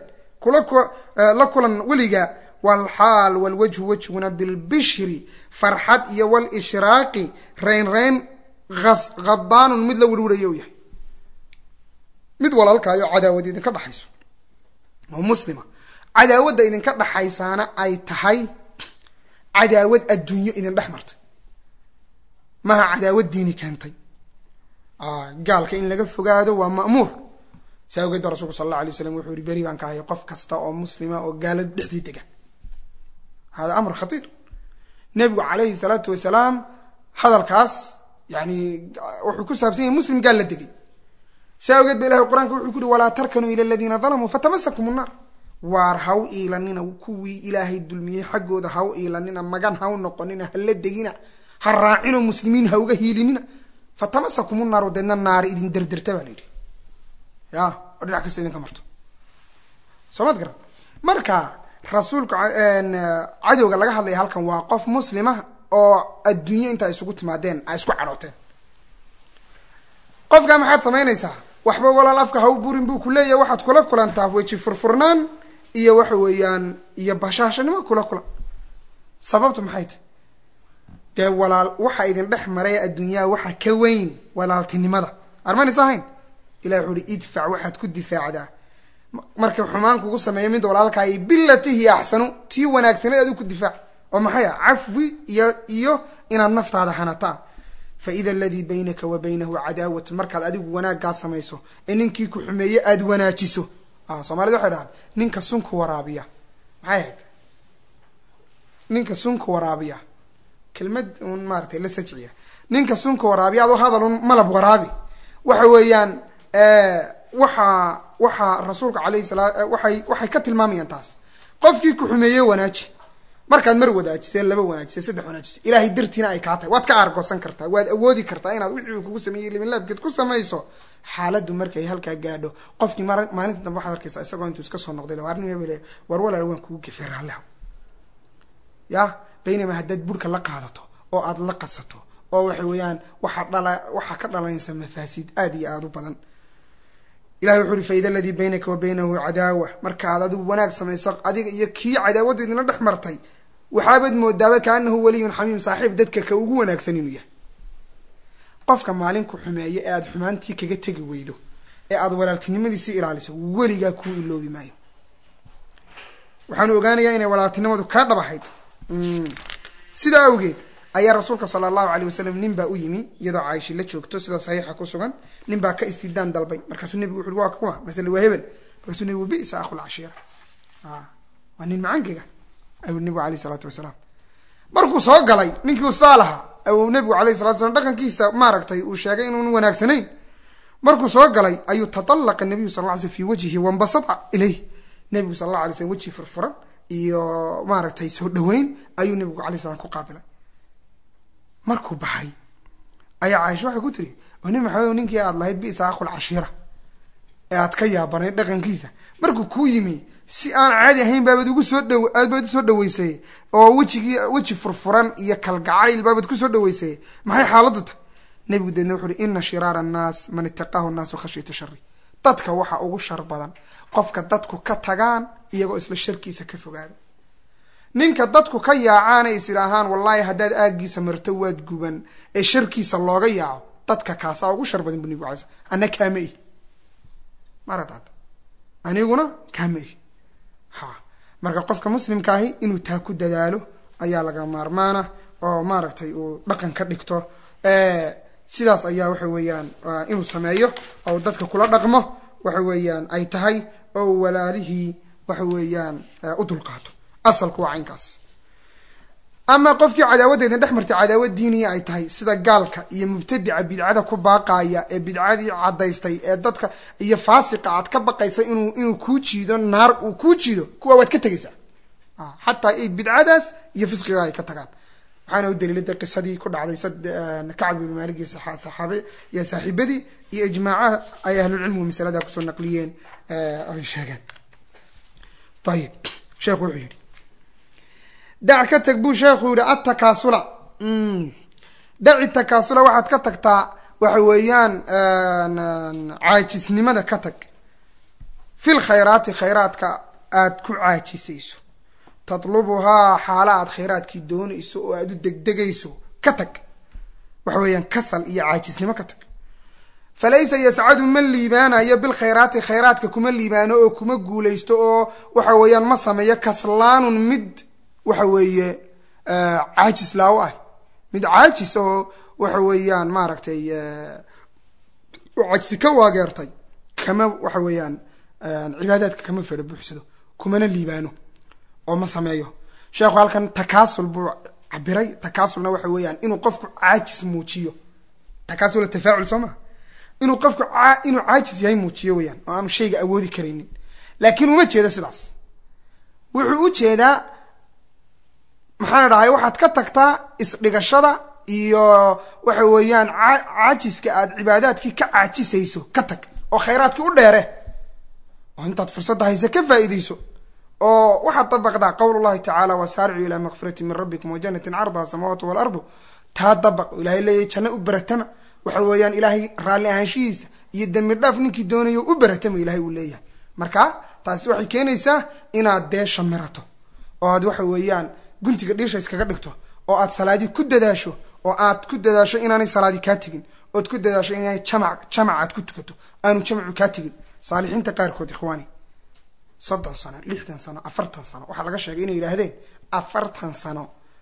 la kulan weliga walxaal walwajhu wejhuna bilbishri farxad iyo walishraaqi reyn khadaanun mid la werwurayo yahay mid walaalkaayo cadaawad idinka dhaxayso oo muslima cadaawadda idinka dhaxaysaana ay tahay cadaawad adduunyo idin dhex martay maha cadaawad diini keentay gaalka in laga fogaado waa ma'muur saawgeed rasuulku sallallahu alayhi wasallam wuxuu bari baan ka hayo qof kasta oo muslima oo gaalad dhexdii taga hada amr khatir nabigu alayhi salatu wasalaam hadalkaas yani wuxuu ku saabsan yahay muslim gaal la degay saawgeed ba ilaahay quraanka wuxuu ku yiri wala tarkanu ila alladhina zalamu fatamassakum an-nar waar haw ilanina kuwii ilaahay dulmiyay xaqooda haw ilanina magan haw noqonina hal degina haraacino muslimiin hawga hiilinina fatamassakum an-nar wadana naar idin dirdirta baa ya dhinac kasta idin ka marto samad garan marka rasuulka cadowga laga hadlay halkan waa qof muslima oo adduunyo inta isugu timaadeen ay isku carooteen qofka maxaad sameynaysaa waxba walaal afka haw burin buu ku leeyahay waxaad kula kulantaa weji furfurnaan iyo waxa weeyaan iyo bashaashanimo kula sababtu maxay tahay walaal waxa idin dhex maray adduunyaa waxa ka weyn walaaltinimada armanaysa hayn ilaahay wuxuu idfac waxaad ku difaacdaa marka xumaan kugu sameeyo mid walaalka ay billatihi ahsanu tii wanaagsaneed ku difaac oo maxay afwi iyo inaad naftaada hanata fa idha alladhi baynaka wa baynahu adawatu markaad adigu wanaaga sameeyso ninkii ku xumeeyay aad wanaajiso Soomaalidu waxay dhahaan ninka sunku waraabiya maxay ninka sunku waraabiya kelmad maartay la sajciya ninka sunku waraabiya adoo hadal malab waraabi waxa weeyaan waxa rasuulka alayhi salaatu waxay ka tilmaamayaan taas qofkii ku xumeeyay wanaaji markaad mar wadaajisay laba wanaajisay saddex wanaajisay ilaahay dirtiina ay ka tahay waad ka argoosan kartaa waad awoodi kartaa inaad wixii kugu sameeyay limin laabkeed ku sameeyso xaaladdu markay halka gaadho qofkii maalinta dambe waxaad arkaysaa isagoo intuu iska soo noqday waarnimo bile war walaal waan kugu gafeeraalaha ya baynama hadad burka la qaadato oo aad la qasato oo waxa weeyaan waxa ka dhalanaysa mafaasid aad iyo aad u badan ilaahay wuxuu yiri fayda alladhi baynaka wa baynahu adaawa marka aad wanaag sameeyso adiga iyo kii cadaawadu idin la dhaxmartay waxaabad moodaa kaanahu waliyun xamiim saaxiib dadka ka ugu wanaagsan inuu yahay qofka maalin ku xumeeyay aad xumaantii kaga tagi weydo ee aad walaaltinimadiisa ilaaliso waliga ku iloobi maayo waxaan ogaanayaa inay walaaltinimadu ka dhabahayd sida awgeed ayaa rasuulka sallallahu alayhi wasallam nimba u yimi iyadoo Aisha la joogto sida saxiixa ku sugan nimba ka istidaan dalbay markaasuu nabigu wuxuu waa kuma mas'ala waa hebel markaasuu nabigu biisa akhul ashira waa nin macankiga ayuu nabigu alayhi salatu wasallam markuu soo galay ninkii saalaha ayuu nabigu alayhi salatu wasallam dhaqankiisa maaragtay uu sheegay inuu wanaagsanayn markuu soo galay ayuu tatalaqa nabigu sallallahu alayhi wasallam fi wajhihi wa inbasata ilayhi nabigu sallallahu alayhi wasallam wajhi furfuran iyo maaragtay soo dhaweyn ayuu nabigu alayhi salatu ku qaabilay markuu baxay ayaa Aisha waxay ku tiri wani maxamed ninkii aad lahayd bi isaaqul ashira ee aad ka yaabanay dhaqankiisa markuu ku yimi si aan caadi ahayn baabad ugu soo dhaweysay oo waji furfuran iyo kalgacayl baabad ku soo dhaweysay maxay xaaladdu tahay nabigu deedna wuxuu inna shirara an-nas man ittaqahu an-nas khashiyata sharri dadka waxa ugu shar badan qofka dadku ka tagaan iyagoo isla sharkiisa ka fogaada ninka dadku ka yaacaan ay isiraahaan wallahi hadaad aagiisa marto waad guban ee sharkiisa looga yaaco dadka kaasa ugu shar badan bunigu caysa ana kaamay maradad aniguna kaamay marka qofka muslimka ahi inuu taa ku dadaalo ayaa laga maarmaana oo maaragtay uu dhaqan ka dhigto sidaas ayaa waxa weeyaan inuu sameeyo oo dadka kula dhaqmo waxa weeyaan ay tahay oo walaalihi waxa weeyaan u dulqaato asalku waa inkaas ama qofkii cadaawadeena dhaxmartay cadaawad diiniga ay tahay sida gaalka iyo mubtadica bidcada ku baaqaya ee bidcadii cadaystay ee dadka iyo faasiqa aad ka baqaysa inuu ku jiido naar uu ku jiido kuwa waad ka tagaysaa hatta ay bidcadaas iyo fisqiga ay ka tagaan waxaana u daliilada qisadii ku dhacday Kacb ibn Malik iyo saxaabe iyo saaxiibadii iyo ijmaaca ay ahlul cilmi misalada ku soo naqliyeen ay sheegan طيب شيخ وحيد دع كتك بو شيخ وحيد التكاسل دع التكاسل واحد كتكتا وحويان عاجس نمدا كتك في الخيرات خيراتك آد كو عاجسيسو تطلبها حالات خيرات كي دون إسو آدو دقيسو كتك وحويان كسل إيا عاجس نما كتك فليس يسعد من ليبانا يا بالخيرات خيراتك كما ليبانا او كما غوليستو او waxa weeyaan ma sameeyo kaslaan mid waxa weeye caajis laaw ah mid caajis oo waxa weeyaan maaragtay caajis ka waageertay kama waxa weeyaan cibaadaadka kama fara buuxsado kumana liibaano oo ma sameeyo sheekhu halkan takaasul buu cabiray takaasulna waxa weeyaan inuu qofku caajis muujiyo takaasul tafaacul soma inuu qofku inuu caajis yahay muujiyo weeyaan oo aanu shayga awoodi kareynin laakiin uma jeedo sidaas wuxuu u jeedaa maxaa dhahay waxaad ka tagtaa isdhigashada iyo waxa weeyaan caajiska aad cibaadaadkii ka caajisayso ka tag oo khayraadkii u dheere oo intaad fursadda haysa ka faa'iidayso oo waxaad dabaqdaa qowlullahi tacaala wasaaricu ilaa makfiratin min rabbikum wa jannatin cardaha samaawaatu waalardu taa dabaq ilaahay leeyahay janno u baratama waxa weeyaan ilaahay raalli ahaanshihiisa iyo dembi dhaaf ninkii doonayo u baratama ilaahay uu leeyahay marka taasi waxay keenaysaa inaad dee shamirato oo aad waxa weeyaan guntiga dhiisha iskaga dhigto oo aad salaadi ku dadaasho oo aad ku dadaasho inaanay salaadi kaa tegin ood ku dadaasho inaanay jamac aad ku tukato aanu jamcu kaa tegin saalixiinta qaarkood ikhwaani 30 sano 60 sano 40 sano waxaa laga sheegay inay yidhaahdeen 40 sano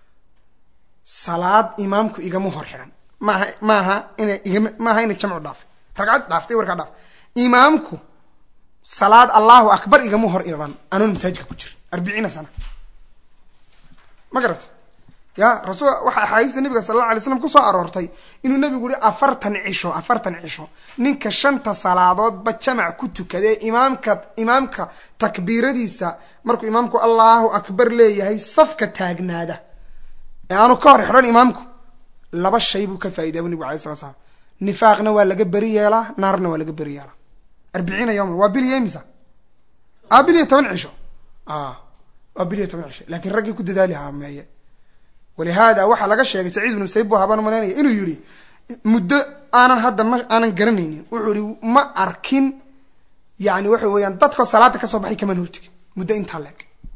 salaad imaamku igama hor xidhan maaha inay jamcu dhaafay ragcad dhaaftay warkaa dhaaf imaamku salaad allahu akbar igama hor iran anoon masaajidka ku jirin 40 sano ma garata ya rasuul waxa xadiis nabiga sallallahu alayhi wasallam ku soo aroortay inuu nabigu yiri 40 cisho ninka shanta salaadood ba jamac ku tukadee imaamka takbiiradiisa markuu imaamku allahu akbar leeyahay safka taagnaada aanu ka hor xiran imaamku laba shay buu ka faa'iiday nabigu alayhi wasallam nifaaqna waa laga bari yeelaa naarna waa laga bari yeelaa 40 يوم وابل يمسا ابل 8 عشو ابل 8 عشو لكن رجل كنت دالها معي ولهذا waxa laga sheegay Saciid ibn Musayyib haban malanay inuu yiri muddo aanan hadda aanan garanaynin wuxuu yiri ma arkin yaani waxa weeyaan dadka salaada ka soo baxay kaman hortig muddo inta leeg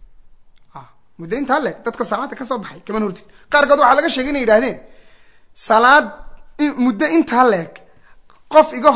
muddo inta leeg dadka salaada ka soo baxay kaman hortig qaarkood waxa laga sheegay inay yiraahdeen salaad muddo inta leeg qof iga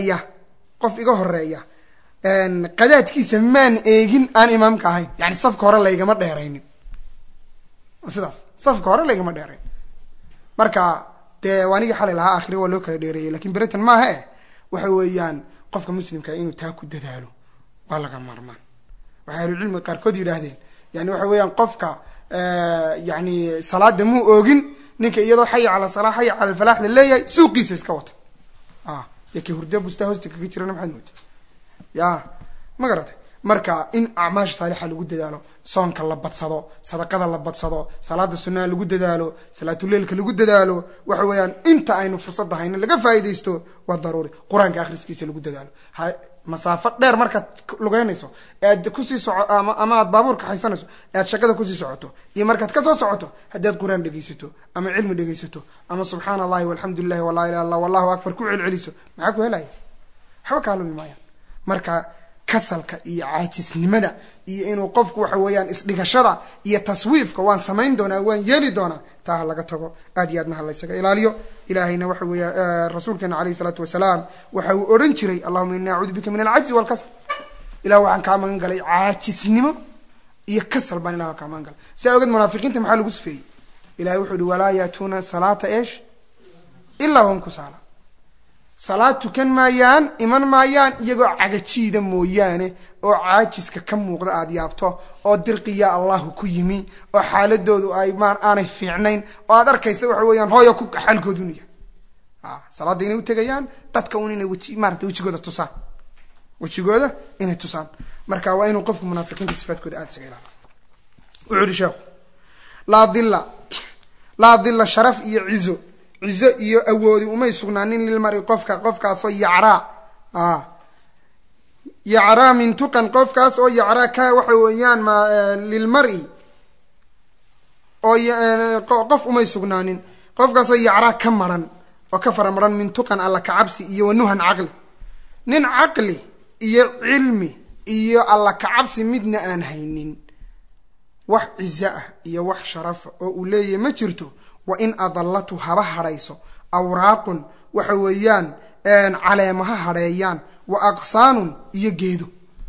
horeeya qadaadkiisa maan eegin aan imaamka ahayn yani safka hore laygama dheeraynin sidaas safka hore laygama dheerayn marka dee waaniga xalay lahaa aakhiri waa loo kala dheereeyay laakiin beritan maaha waxa weeyaan qofka muslimka inuu taa ku dadaalo waa laga marmaan waxay cilmi qaarkood yiraahdeen yani waxa weeyaan qofka yani salaada muu oogin ninka iyadoo xay ala salaah xay ala falaah leeyahay suuqiisa iska wata yake hurdo busta hoosta kaga jirana maxaad mootay ya ma garatay marka in acmaash saalixa lagu dadaalo soonka la badsado sadaqada la badsado salaada sunnah lagu dadaalo salaatul leelka lagu dadaalo waxa weeyaan inta aynu fursad hayno laga faa'iideysto waa daruuri quraanka akhriskiisa lagu dadaalo masaafo dheer marka lugeynayso aad ku sii socoto ama aad baabuurka haysanayso aad shaqada ku sii socoto iyo markaad ka soo socoto hadaad quraan dhageysato ama cilmi dhageysato ama subhanallahi walhamdulillahi wala ilaha illa wallahu akbar ku celceliso maxaa ku helaya waxa ka lumimayaan marka kasalka iyo caajisnimada iyo inuu qofku waxa weeyaan isdhigashada iyo taswiifka waan samayn doonaa waan yeeli doonaa taa laga tago aad iyo aadna halaysaga ilaaliyo ilaahayna waxa weeyaan rasuulkeena kaleey salaatu wasalaam waxa uu oran jiray allahumma inna a'udhu bika min al-'ajzi wal kasal ilaa waxaan ka magan galay caajisnimo iyo kasal baan ilaa ka magan galay si awgeed munaafiqiinta maxaa lagu sifeeyay ilaahay wuxuu yiri walaa yaatuna salaata eesh illa hum kusala salaatu kan maayaan iman maayaan iyagoo cagajiida mooyaane oo caajiska ka muuqda aad yaabto oo dirqiya Allah ku yimi oo xaaladoodu ay maan aanay fiicnayn oo aad arkaysa waxa weeyaan hooyo ku xalkoodu niya salaada inay u tagayaan dadka inay wajigooda inay tusaan marka waa inuu qofku munaafiqiinta sifaadkooda aad isaga ilaaliyo wuxuu sheekhu la dhilla sharaf iyo cizo cizo iyo awoodi uma sugnaanin lil mari qofkaas oo yacra min tuqan qofkaas oo yacra ka waxa weeyaan ma lil mari oo qof uma sugnaanin qofkaas oo yacra ka maran oo ka faramaran min tuqan alla ka cabsi iyo wanuhan aqli nin aqli iyo cilmi iyo alla ka cabsi midna aan haynin wax ciza iyo wax sharaf oo uu leeyahay ma jirto وإن أضلته هبه هريسو أوراق وحويان علامها هريان وأغصان يجيدو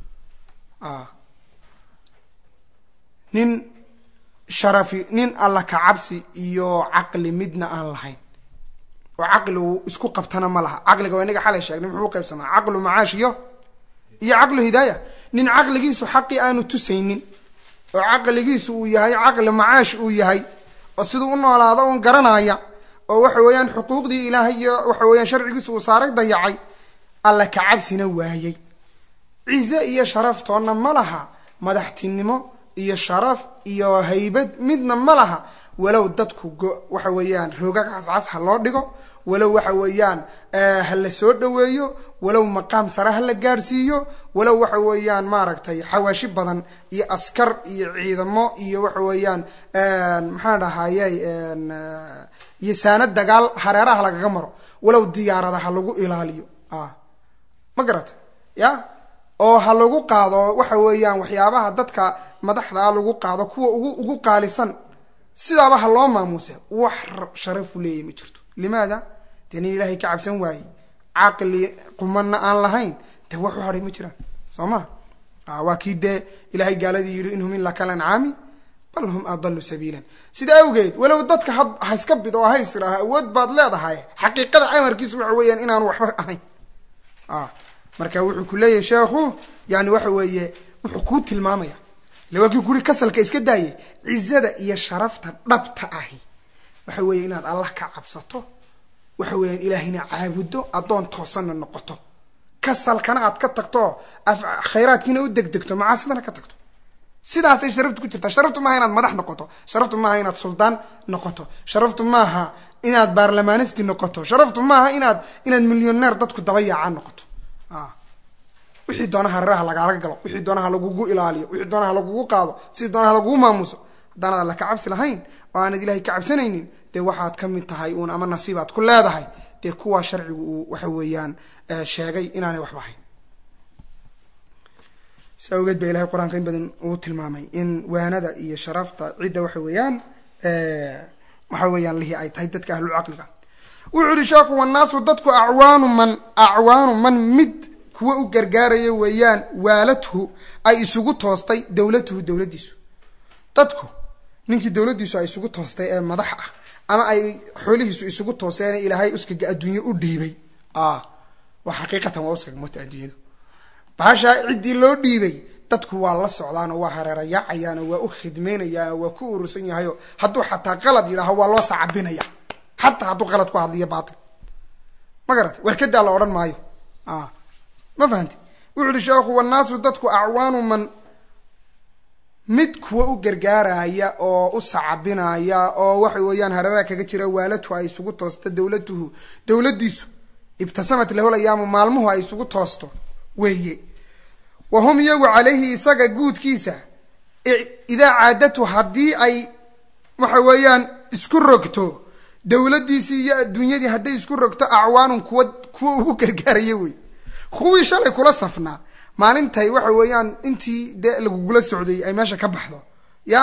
نين شرفي نين الله كعبسي يو عقل مدنا الله وعقله اسكو قبتنا ملها عقل قوانيك حالي شاك نمحو قيب سما عقله معاش يو iyo caqlu hidaaya nin caqligiisu xaqi aanu tusaynin oo caqligiisu uu yahay caqli macaash uu yahay oo siduu u noolaado uun garanaya oo waxa weeyaan xuquuqdii ilaahay iyo waxa weeyaan sharcigiisu uu saaray dayacay alla ka cabsina waayay ciise iyo sharaftoona ma laha madaxtinimo iyo sharaf iyo haybad midna ma laha walow dadku waxa weeyaan roogaag cascas ha loo dhigo walow waxa weeyaan ha la soo dhaweeyo walow maqaam sare ha la gaarsiiyo walow waxa weeyaan maaragtay xawaashi badan iyo askar iyo ciidamo iyo waxa weeyaan maxaa dhahayay iyo saanad dagaal hareeraha lagaga maro walow diyaaradaha lagu ilaaliyo ma garata ya oo ha lagu qaado waxa weeyaan waxyaabaha dadka madaxda lagu qaado kuwa ugu qaalisan sidaaba ha loo maamuusa wax sharaf leeyahay ma jirto limaada teen ilaahay ka cabsan waayay aqli qumanna aan lahayn de wax haray ma jiraan sooma waa kii ilaahay gaaladii yiri inhum illa kalan aami bal hum adallu sabiilan sida awgeed walow dadka ha iska bido ha israaha awood baad leedahay xaqiiqada amarkiisu waxa weeyaan inaan waxba ahayn marka wuxuu ku leeyahay sheekhu yani waxa weeye wuxuu ku tilmaamaya lawaki guri kasalka iska daayay ciizada iyo sharafta dhabta ahi waxa weeye inaad Allah ka cabsato waxa weeyaan ilaahina caabudo adoon toosan noqoto kasalkana aad ka tagto khayraadkiina u degdegto macaasidana ka tagto sidaas ay sharaftu ku jirtaa sharaftu ma aha inaad madax noqoto sharaftu ma aha inaad sultaan noqoto sharaftu ma aha inaad baarlamaanisti noqoto sharaftu ma aha inaad milyaneer dadku dabayacaan noqoto wixii doonaha raha laga galo wixii doonaha lagu ilaaliyo wixii doonaha lagu qaado si doonaha lagu maamuso hadana alla ka cabsi lahayn oo aan ilaahay ka cabsanaynin de waxaad ka mid tahay uun ama nasiibaad ku leedahay de kuwa sharcigu waxa weeyaan sheegay inaanay waxba ahayn sawgeed bay ilaahay quraanka in badan uu tilmaamay in waanada iyo sharafta cida waxa weeyaan lihi ay tahay dadka ahlul aqliga wuxuu sheekhu wanaasu dadku acwaanu man mid kuwa u gargaaraya weeyaan waaladhu ay isugu toostay dawladiisu dadku ninkii dawladiisu ay isugu toostay ee madax ah ama ay xoolihiisu isugu tooseen ilaahay uskaga adduunyo u dhiibay waa xaqiiqatan waa uskaga moota adduunyadu baasha cidii loo dhiibay dadku waa la socdaan oo waa hareerayacayaan oo waa u khidmeynayaan waa ku urursan yahay hadduu xataa qalad yiraaho waa loo sacabinaya hatta hadduu qalad ku hadliyo baatil ma garat warkada la oran maayo ما فهمت وعلى شيخ والناس dadku acwaanu man mid kuwa u gargaaraya oo u sacabinaya oo wax weeyaan hareeraha kaga jira waaladu ay isugu toosto dawladiisu ibtasamat lahu alayam maalmuhu ay isugu toosto weeye wahum yagu alayhi isaga guudkiisa ida caadatu hadii ay waxa weeyaan isku rogto dawladiisi iyo adduunyadii haday isku rogto acwaanun kuwa ugu gargaaraya weeye kuwii shalay kula safnaa maalintay waxa weeyaan intii lagu gula socday ay meesha ka baxdo ya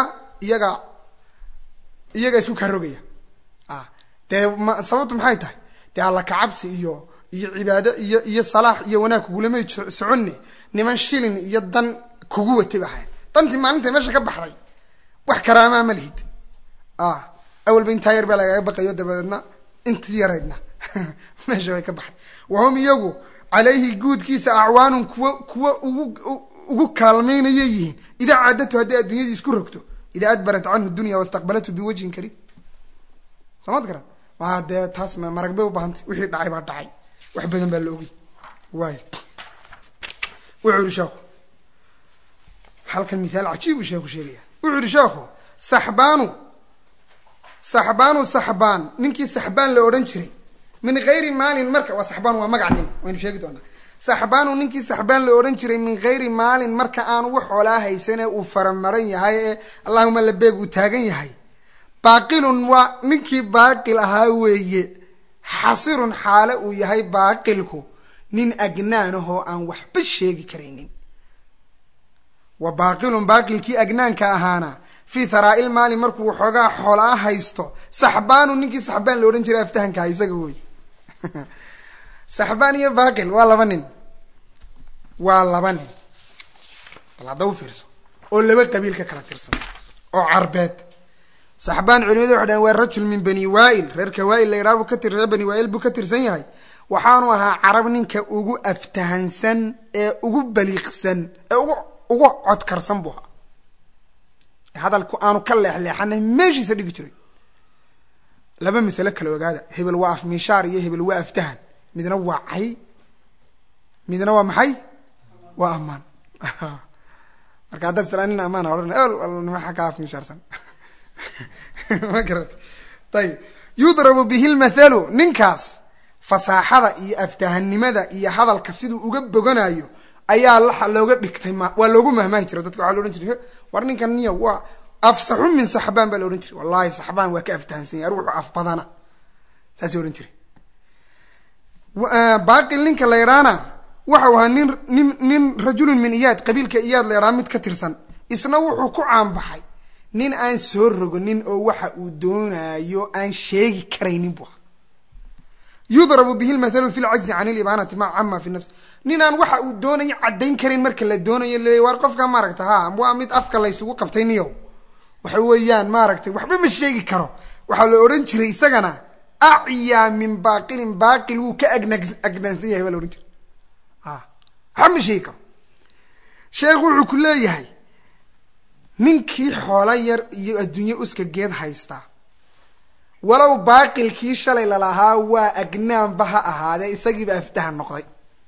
iyaga isku karogaya sababtu maxay tahay alla ka cabsi iyo cibaado iyo salaax iyo wanaag kugulamay soconne niman shilin iyo dan kugu watay bahay danti maalintay meesha ka baxday wax karaama ma lihid awal bin taayir baa laga baqayo dabadeedna intii yareedna meesha way ka baxday wahum iyagu عليه جود كيس أعوان كوا كالمين يجين إذا عادته هذه الدنيا يذكرته إذا أدبرت عنه الدنيا واستقبلته بوجه كريم سمعت كلام وهذا تاسم مركبه وبهنت وحيد داعي بعد داعي وحبنا باللوجي واي وعرشاخو حلقة مثال عجيب وشاخو شريه وعرشاخو سحبان ننكي سحبان لأورنشري من غير مال مركب وسحبان ومقعنين وين شيء قدونا سحبان وننكي سحبان لأورنشري من غير مال مركب آن وحولا هاي سنة وفرمرين هاي اللهم لبيك وتاجين هاي باقل وننكي باقل هاوي حصير حالة ويهاي باقلكو نين أجنانه عن وحب الشيء كرينين وباقل باقل كي أجنان كأهانا في ثراء المال مركو وحوغا حولا هايستو سحبان وننكي سحبان لأورنشري افتهن كايسا قوي سحبان يا باقل والله بنين بلا دو فيرسو او لبا قبيل كلا ترسن او عربات سحبان علميده وحدان waa rajul min bani wa'il reerka wa'il la yiraahdo ka tir bani wa'il bu ka tirsan yahay waxaanu ahaa carab ninka ugu aftahansan ee ugu baliiqsan ee ugu codkarsan buu ahaa hadalku aanu ka leexleexanay meeshiisa dhigi jiray laba mas'ale kala ogaada hebel waa af mishaar iyo hebel waa aftahan midna waa cay midna waa maxay waa amaan marka hadda salaanina amaan oran ma xaka af mishaarsan ma garata tayib yudrabu bihi almathalu ninkaas fasaaxada iyo aftahannimada iyo hadalka siduu uga boganayo ayaa looga dhigtay waa loogu mahmaahi jiray dadka waxa la oran jiray war ninkan niyo waa afsaxu min saxbaan baa la oran jiray wallahi saxbaan waa ka aftahansan yahay ruuxu af badana saas oran jiray baaqi ninka la yiraana waxa uu ahaa nin rajulun min iyad qabiilka iyad la yiraana mid ka tirsan isna wuxuu ku caan baxay nin aan soo rogonin oo waxa uu doonayo aan sheegi karaynin buu yudrabu bihi almathalu fi al'ajzi 'an al-ibanati ma 'amma fi an-nafs nin aan waxa uu doonayo cadeyn karin marka la doonayo leeyahay war qofka ma aragta waa mid afka la isugu qabtay niyo waxa weeyaan ma aragtay waxba ma sheegi karo waxa la oran jiray isagana a'ya min baaqil uu ka agnansan yahay baa la oran jiray xam sheegi karo sheekhu wuxuu ku leeyahay ninkii xoolo yar iyo adduunyo uska geed haysta walaw baaqilkii shalay la lahaa waa agnaan baha ahaade isagii ba aftahan noqday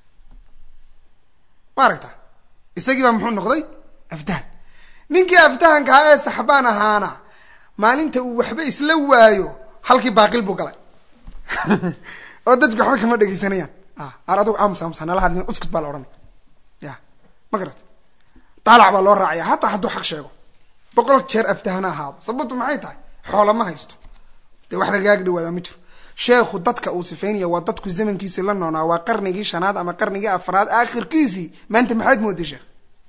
maaragta isagii ba muxuu noqday aftahan ninkii aftahanka ee saxbaan ahaana maalinta uu waxba isla waayo halkii baaqil buu galay oo dadku waxba kama dhageysanayaan aradu amsan la hadlin uskut baa la oran ya ma garata talac baa loo raacaya hatta hadduu xaq sheego boqol jeer aftahana ahaado sababtu maxay tahay xoolo ma haysto wax laga dhawaada ma jiro sheekhu dadka uu sifeynaya waa dadku zamankiisa la noonaa waa qarnigii shanaad ama qarnigii afraad aakhirkiisii maanta maxaad mooday sheekh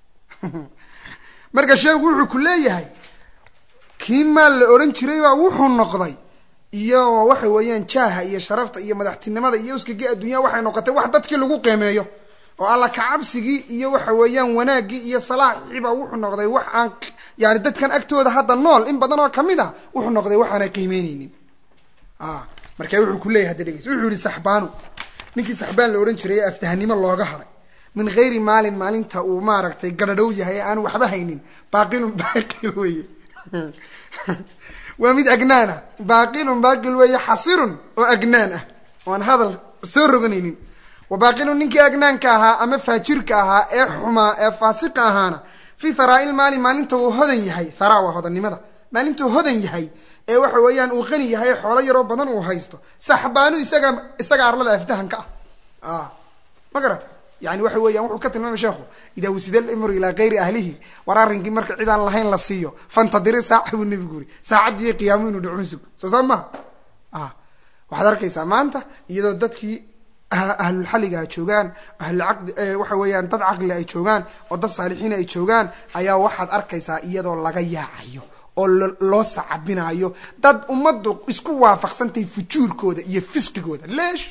marka sheekhu wuxuu ku leeyahay kiima la oran jiray baa wuxuu noqday iyo waxa weeyaan jaaha iyo sharafta iyo madaxtinimada iyo uskagii adduunyaha waxay noqotay wax dadkii lagu qiimeeyo oo alla ka cabsigii iyo waxa weeyaan wanaagii iyo salaaxii baa wuxuu noqday wax aan yaani dadkan agtooda hadda nool in badan oo kamida wuxuu noqday wax aan qiimeyneynin marka wuxuu ku leeyahay hadda dhageyso wuxuu yiri saxbaanu ninkii saxbaan la oran jiray aftahanimo looga haray min ghayri maalinta uu maaragtay gadadhow yahay aan waxba haynin baaqil weeye waa mid agnaana baaqil weeye xasirun oo agnaan ah oo aan hadal soo roganaynin wa baaqilun ninkii agnaanka ahaa ama faajirka ahaa ee xumaa ee faasiqa ahaana fi tharaa'il maalinta uu hodan yahay tharaa waa hodannimada maalinta uu hodan yahay ee waxa weeyaan uu qani yahay xoolo yar oo badan uu haysto saxbaanu isaga arlada aftahanka ma garata yani waxa weeyaan wuxuu ka tilmaamay sheekhu ida wasida al-amru ila ghayri ahlihi wararinki marka cid aan lahayn la siiyo fantadiri saaxibu nabigu saacadii qiyaamo inuu dhaco sug soo sama waxaad arkaysaa maanta iyadoo dadkii ahlul xaliga joogaan ahlul aqd waxa weeyaan dad aqli ay joogaan oo dad saalixiin ay joogaan ayaa waxaad arkaysaa iyadoo laga yaacayo oo loo sacabinayo dad ummadu isku waafaqsantay fujuurkooda iyo fisqigooda leesh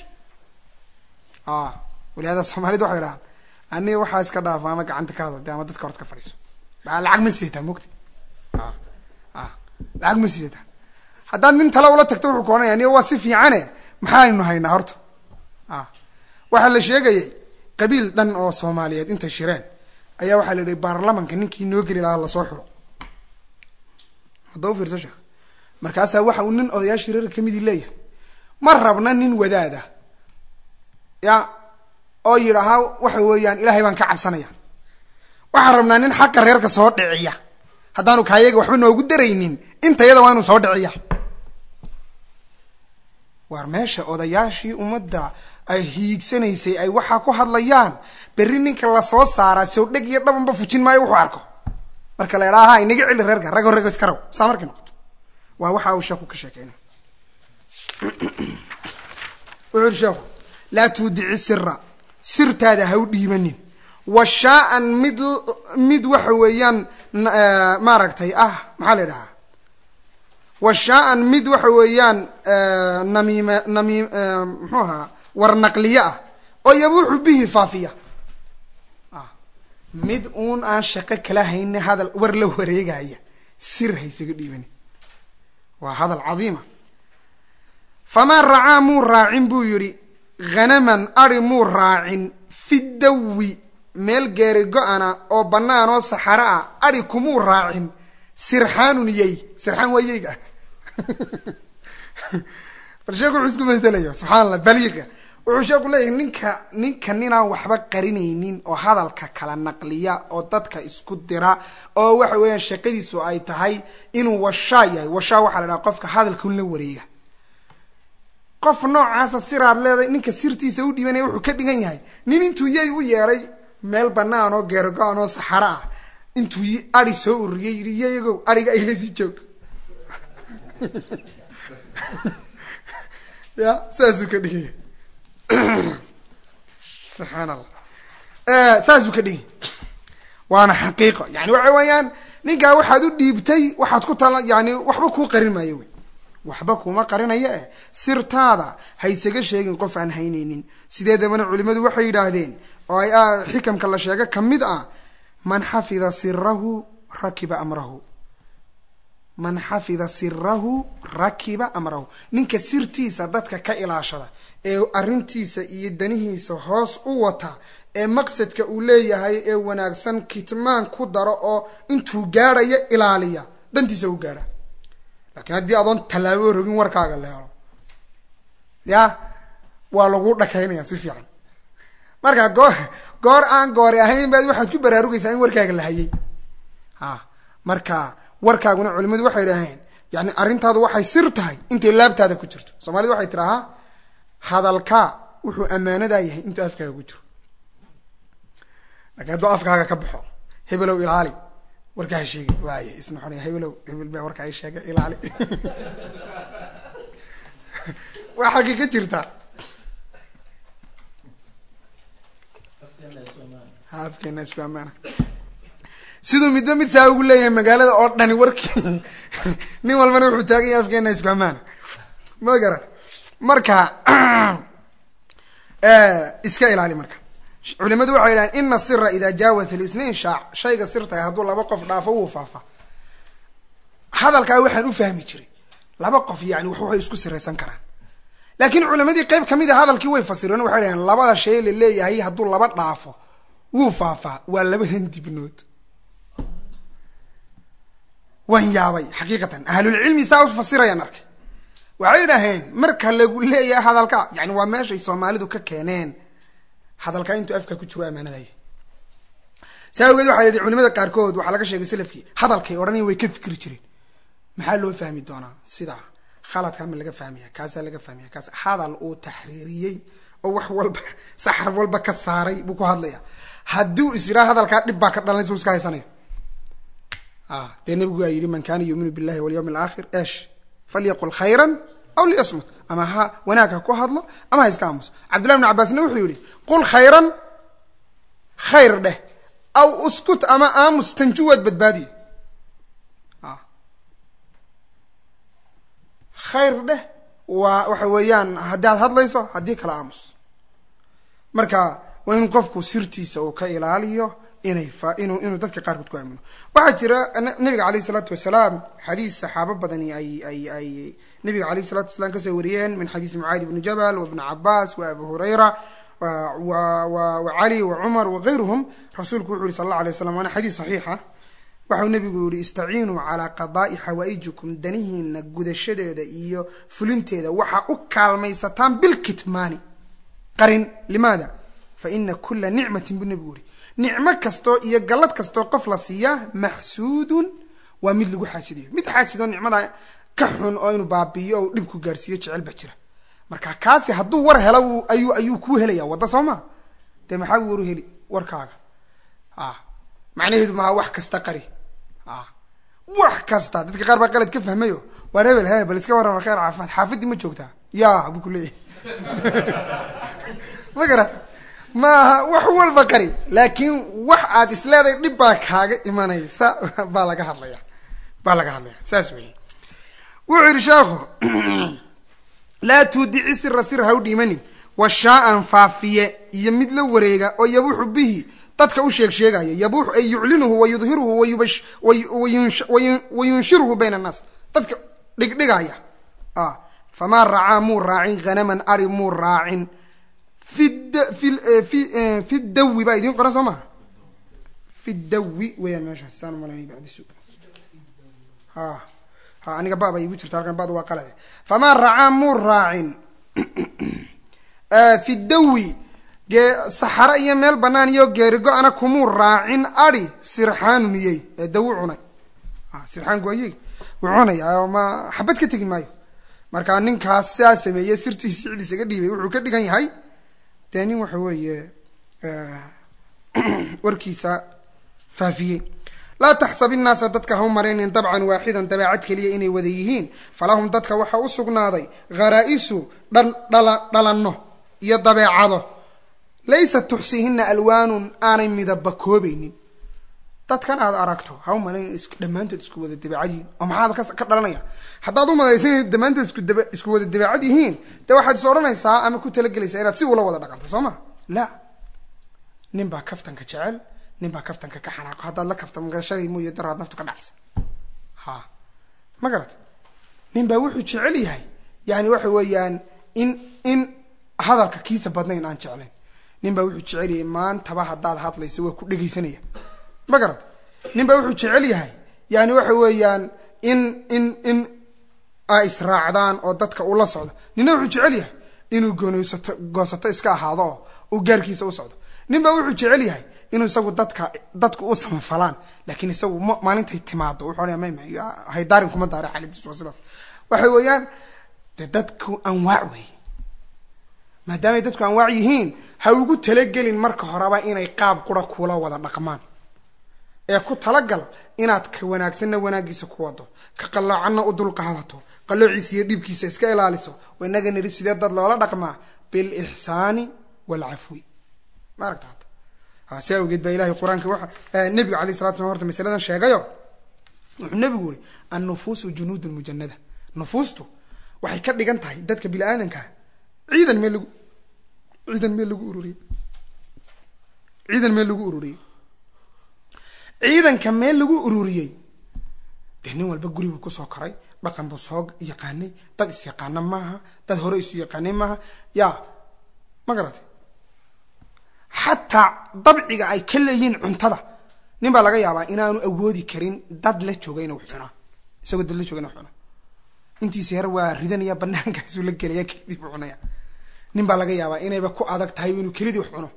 walaada Soomaalidu waxay raacaan ani waxa iska dhaaf ama gacanta ka hadal ama dadka horta ka fariiso baa lacag ma siita mugti lacag ma siita haddaan nin tala ula tagto wuxuu koonaya ani waa si fiicane maxaaynu haynaa horta waxa la sheegayay qabiil dhan oo Soomaaliyeed inta shireen ayaa waxa la yiri baarlamaanka ninkii noo gali lahaa la soo xiro hadoo fiirso sheekh markaas waxa uu nin odayaasha reer kamid leeyahay ma rabna nin wadaada ya oo yiraahdo waxa weeyaan ilaahay baan ka cabsanaya waxaan rabnaa nin xaq reerka soo dhiciya haddaanu kaayaga waxba noogu daraynin inta yada waanu soo dhiciya war meesha odayaashii ummadda ay hiigsanaysay ay waxa ku hadlayaan berri ninka la soo saaraa soo dhig iyo dhabanba fujin maayo wuxuu arko marka la ilaaha inaga cili reerka rag iskaraw saamarkii noqoto waa waxa uu sheekhu ka sheekeynaa wuxuu sheekhu la tudici sirtaada ha u dhiibanin washaan mid waxa weeyaan maaragtay maxaa la dhahaa washaan mid waxa weeyaan namiim muxuha war naqliya oo yabuuxu bihi faafiya mid uun aan shaqo kala haynin hadal war la wareegaya sir haysaga dhiibani waa hadal cadiima fama ra'aa mu raa'in buu yiri hanaman ari muu raacin fi dawi meel geeri go-ana oo bannaan oo saxaro ah ari kumuu raacin sirxaanun yey sirxaan waa yeyga bal sheekhu wuxuu isku maydalayo subxana allah baliiqa wuxuu sheekhu leeyahay ninka ninaan waxba qarinaynin oo hadalka kala naqliya oo dadka isku dira oo waxa weeyaan shaqadiisu ay tahay inuu washaa yahay washaa waxaa la dhaha qofka hadalka un la wareega qof noocaasa siraad leedahay ninka sirtiisa u dhibanaya wuxuu ka dhigan yahay nin intuu yey u yeedhay meel bannaan oo geergo-an oo saxaro ah intuu ari soo ururiyay yidhi yeyagow ariga ayla sii joog ya saasuu ka dhigaya subxaan allah saasuu ka dhigay waana xaqiiqo yani waxa weeyaan ninkaa waxaad u dhiibtay waxaad ku tala yani waxba kuu qarin maayo wey waxba kuma qarinayo sirtaada ha isaga sheegin qof aan haynaynin sideedabana culimadu waxay yidhaahdeen oo ay xikamka la sheega kamid ah man xafida sirahu rakiba amrahu man xafida sirahu rakiba amrahu ninka sirtiisa dadka ka ilaashada ee arrintiisa iyo danihiisa hoos u wata ee maqsadka uu leeyahay ee wanaagsan kitmaan ku daro oo intuu gaadhayo ilaaliya dantiisa u gaadha laakiin haddii adoon tallaabo rogin warkaaga la helo ya waa lagu dhakaynaya si fiican marka goor aan goori ahayn baad waxaad ku baraarugaysaa in warkaaga la hayay marka warkaaguna culimadu waxay idhaaheen yani arrintaadu waxay sir tahay intay laabtaada ku jirto soomaalida waxay tirahaa hadalka wuxuu ammaanadaa yahay intuu afkaaga ku jiro laakiin hadduu afkaaga ka baxo hebelow ilaali warkaa sheegi waaye isna xunay hebelow hebel baa warka ay sheegay ilaali waa xaqiiqa jirta afkeena isku amaana siduu midba mid saa ugu leeyahay magaalada oo dhani warkii nin walbana wuxuu taagan yahay afkeena isku amaana ma garan marka iska ilaali marka culimadu waxay yidhahdeen ina sira idaa jaawat lisnain shaac shayga sirtahay hadduu laba qof dhaafo wuu faafa hadalkaa waxaan u fahmi jiray laba qof yani waxay isku siraysan karaan laakiin culimadii qayb kamid a hadalkii way fasireen waxay dhaheen labada shay la leeyahay hadduu laba dhaafo wuu faafaa waa labadan dibnood waan yaabay xaqiiqatan ahlulcilmi saa u fasirayaan arkay waxay dhaheen marka lagu leeyahay hadalka yani waa meeshay soomaalidu ka keeneen hadalka intuu afka ku jiro amaanadaya saa ogeed waxaa yidhi culimada qaarkood waxaa laga sheegay salafkii hadalkay odhanayan way ka fikri jireen maxaa loo fahmi doonaa sidaa khaladka ma laga fahmaya kaasaa laga fahmaya kaas hadal uu taxriiriyey oo wax walba saxar walba ka saaray buu ku hadlaya hadduu israa hadalkaa dhib baa ka dhalanaysa iska haysanayo dee nabigu aa yidhi man kaana yuuminu billahi walyawmi alaakhir esh falyaqul khayran aw liyasmut ama ha wanaag ha ku hadlo ama ha iska aamuso cabdullahi bn cabbaasna wuxuu yihi qul khayran khayr dheh aw uskut ama aamus tanjuwaad badbaadiye khayr dheh waa waxa weeyaan haddaad hadlayso haddii kala aamus marka waa in qofku sirtiisa uu ka ilaaliyo inuu dadka qaarkood ku aamino waxaa jira nabiga alayh isalaatu wasalaam xadiis saxaabo badani ay nabiga alayh salatu wasalaam kasoo wariyeen min xadiisi mucaadi bni jabal wa bni cabaas wa abu hurayra wa cali wa cumar wagayruhum rasuulku wuxu yhi sal alla alay waslam waana xadiis saxiixa waxau nabigu yihi istaciinuu calaa qadaa'i xawaa'ijikum danihiina gudashadeeda iyo fulinteeda waxaa u kaalmaysataan bilkitmaani qarin limaada fa ina kula nicmatin buu nabigu yihi nicmo kastoo iyo gallad kastoo qof la siiyaa maxsuudun waa mid lagu xaasidayo mid xaasidoo nicmada ka xun oo inuu baabiiyo o dhib ku gaarsiiyo jecel ba jira marka kaasi hadduu war helo ayuu kuu helaya wadda soo maa dee maxaa waru heli warkaaga macnaheedu maaha wax kasta qari wax kasta dadka qaar baa qalad ka fahmayo waar hebel he bal iska warrama kheyr caafimaad xaafadii ma joogtaa ya buu ku leeyahay ma garata maaha wax walba qari laakiin wax aad isleedahay dhib baa kaaga imanaysa baa laga hadlaya saas wey wuxuu yidhi sheekhu laa tuudici sira sir ha u dhiimanin washaa-an faafiye iyo mid la wareega oo yabuuxu bihi dadka u sheegaya yabuuxu ay yuclinuhu wa yudhiruhu wa yunshiruhu bayna annaas dadka dhigdhigaya famaa racaa muu raacin hanaman ari muu raacin في الدو بايدين قرا سوما في الدو وين ماشي حسان مالني بعد سوق ها أنا بابا يقول ترى بعض وقلده فما رعى مو راعٍ في الدوي صحراء يميل بنان يو جيرجو أنا كمو راعٍ أري سرحان مية دو عني سرحان قوي وعني ما حبيت كتير مايو مركان نين كاسة مية سرتي سعدي سكدي وكذي كان هاي تاني وحوي وركيسة فافية لا تحسب الناس ضدك هم مرين طبعا واحدا تبعت كليه إني وذيهين فلهم ضدك وحا أسقناضي غرائسو دلنه يضبع عضو ليس تحسيهن ألوان آني مدبكوبين ضدك أنا أراكتو هم مرين دمانت اسكو وذا الدبعادين ومع هذا كدلنيا حتى ضم مدرسين دمانت اسكو وذا الدبعادين تو واحد صورنا يسا أما كنت لقى لي سيرات سي ولا وضع دقنت صوما لا نبا كفتن كجعل نبا كفتن كحناق هذا لا كفتن من شيء مو يدرى نفسه كدعس ها ما قرأت نبا وحو جعل يحي يعني وحو ويان إن هذا الكيس بدنين aan jeclayn ninba wuxuu jecel yahay maanta ba hadaad hadlayso way ku dhageysanaya ma garad ninba wuxuu jecel yahay yani waxa weeyaan in ay israacdaan oo dadka ula socdo ninba wuxuu jecel yahay inuu goosato iska ahaado oo gaarkiisa u socdo ninba wuxuu jecel yahay inuu isagu dadku u samfalaan laakiin isagu maalinta timaado wuxuu leeyahay hay daarin kuma daara xaaladiisu sidaas waxa weeyaan dadku anwaac weey maadaama dadku aan waayihiin ha ugu talagelin marka horeba inay qaab qura kula wada dhaqmaan ee ku talagal inaad ka wanaagsanna wanaagiisa ku wado ka qaloocanna u dul qaadato qaloociisa iyo dhibkiisa iska ilaaliso wanaga niri sidee dad loola dhaqmaa bil ihsaani wal afwi maaragtaa asawgeed baa ilaahay quraanka waxa nabiga kaleey salaatu wa horta masaladan sheegayo wuxuu nabigu yiri an nufusu junudun mujannada nufustu waxay ka dhigan tahay dadka bil aadanka ciidan meel lagu ururiyay ciidanka meel lagu ururiyay nin walba guriga ku soo koray dhaqan buu soo yaqaanay dad is yaqaan maaha dad hore isu yaqaanay maaha ya ma garatay hatta dabciga ay kaleeyeen cuntada nin baa laga yaabaa inaanu awoodi karin dad la joogay inuu xusna isagoo dad la joogay inuu xusna intii seer waa ridanaya banaanka isuu la galaya kidib cunaya nin baa laga yaabaa inayba ku adag tahay inuu kelidii wax cuno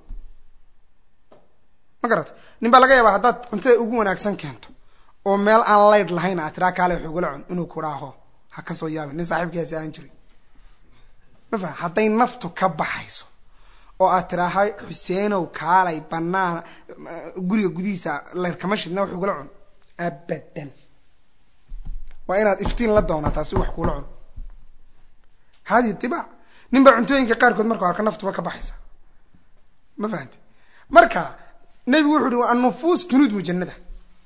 ma garat nin baa laga yaabaa hadaad cuntada ugu wanaagsan keento oo meel aan leyd lahayn aad tira kale wuxuu la cun inuu ku raaho ha ka soo yaabin nin saaxiibkiisa aan jiray ma faa haday naftu ka baxayso oo aad tirahay Xuseenow kaalay banaan guriga gudiisa leyd kama shidna wuxuu la cun abadan waa inaad iftiin la doonataa si wax kula cun hadi tibaa ninba cuntooyinka qaar kood marka hore naftu ka baxaysa ma fahanti marka nabi wuxuu yiri an nufus junud mujannada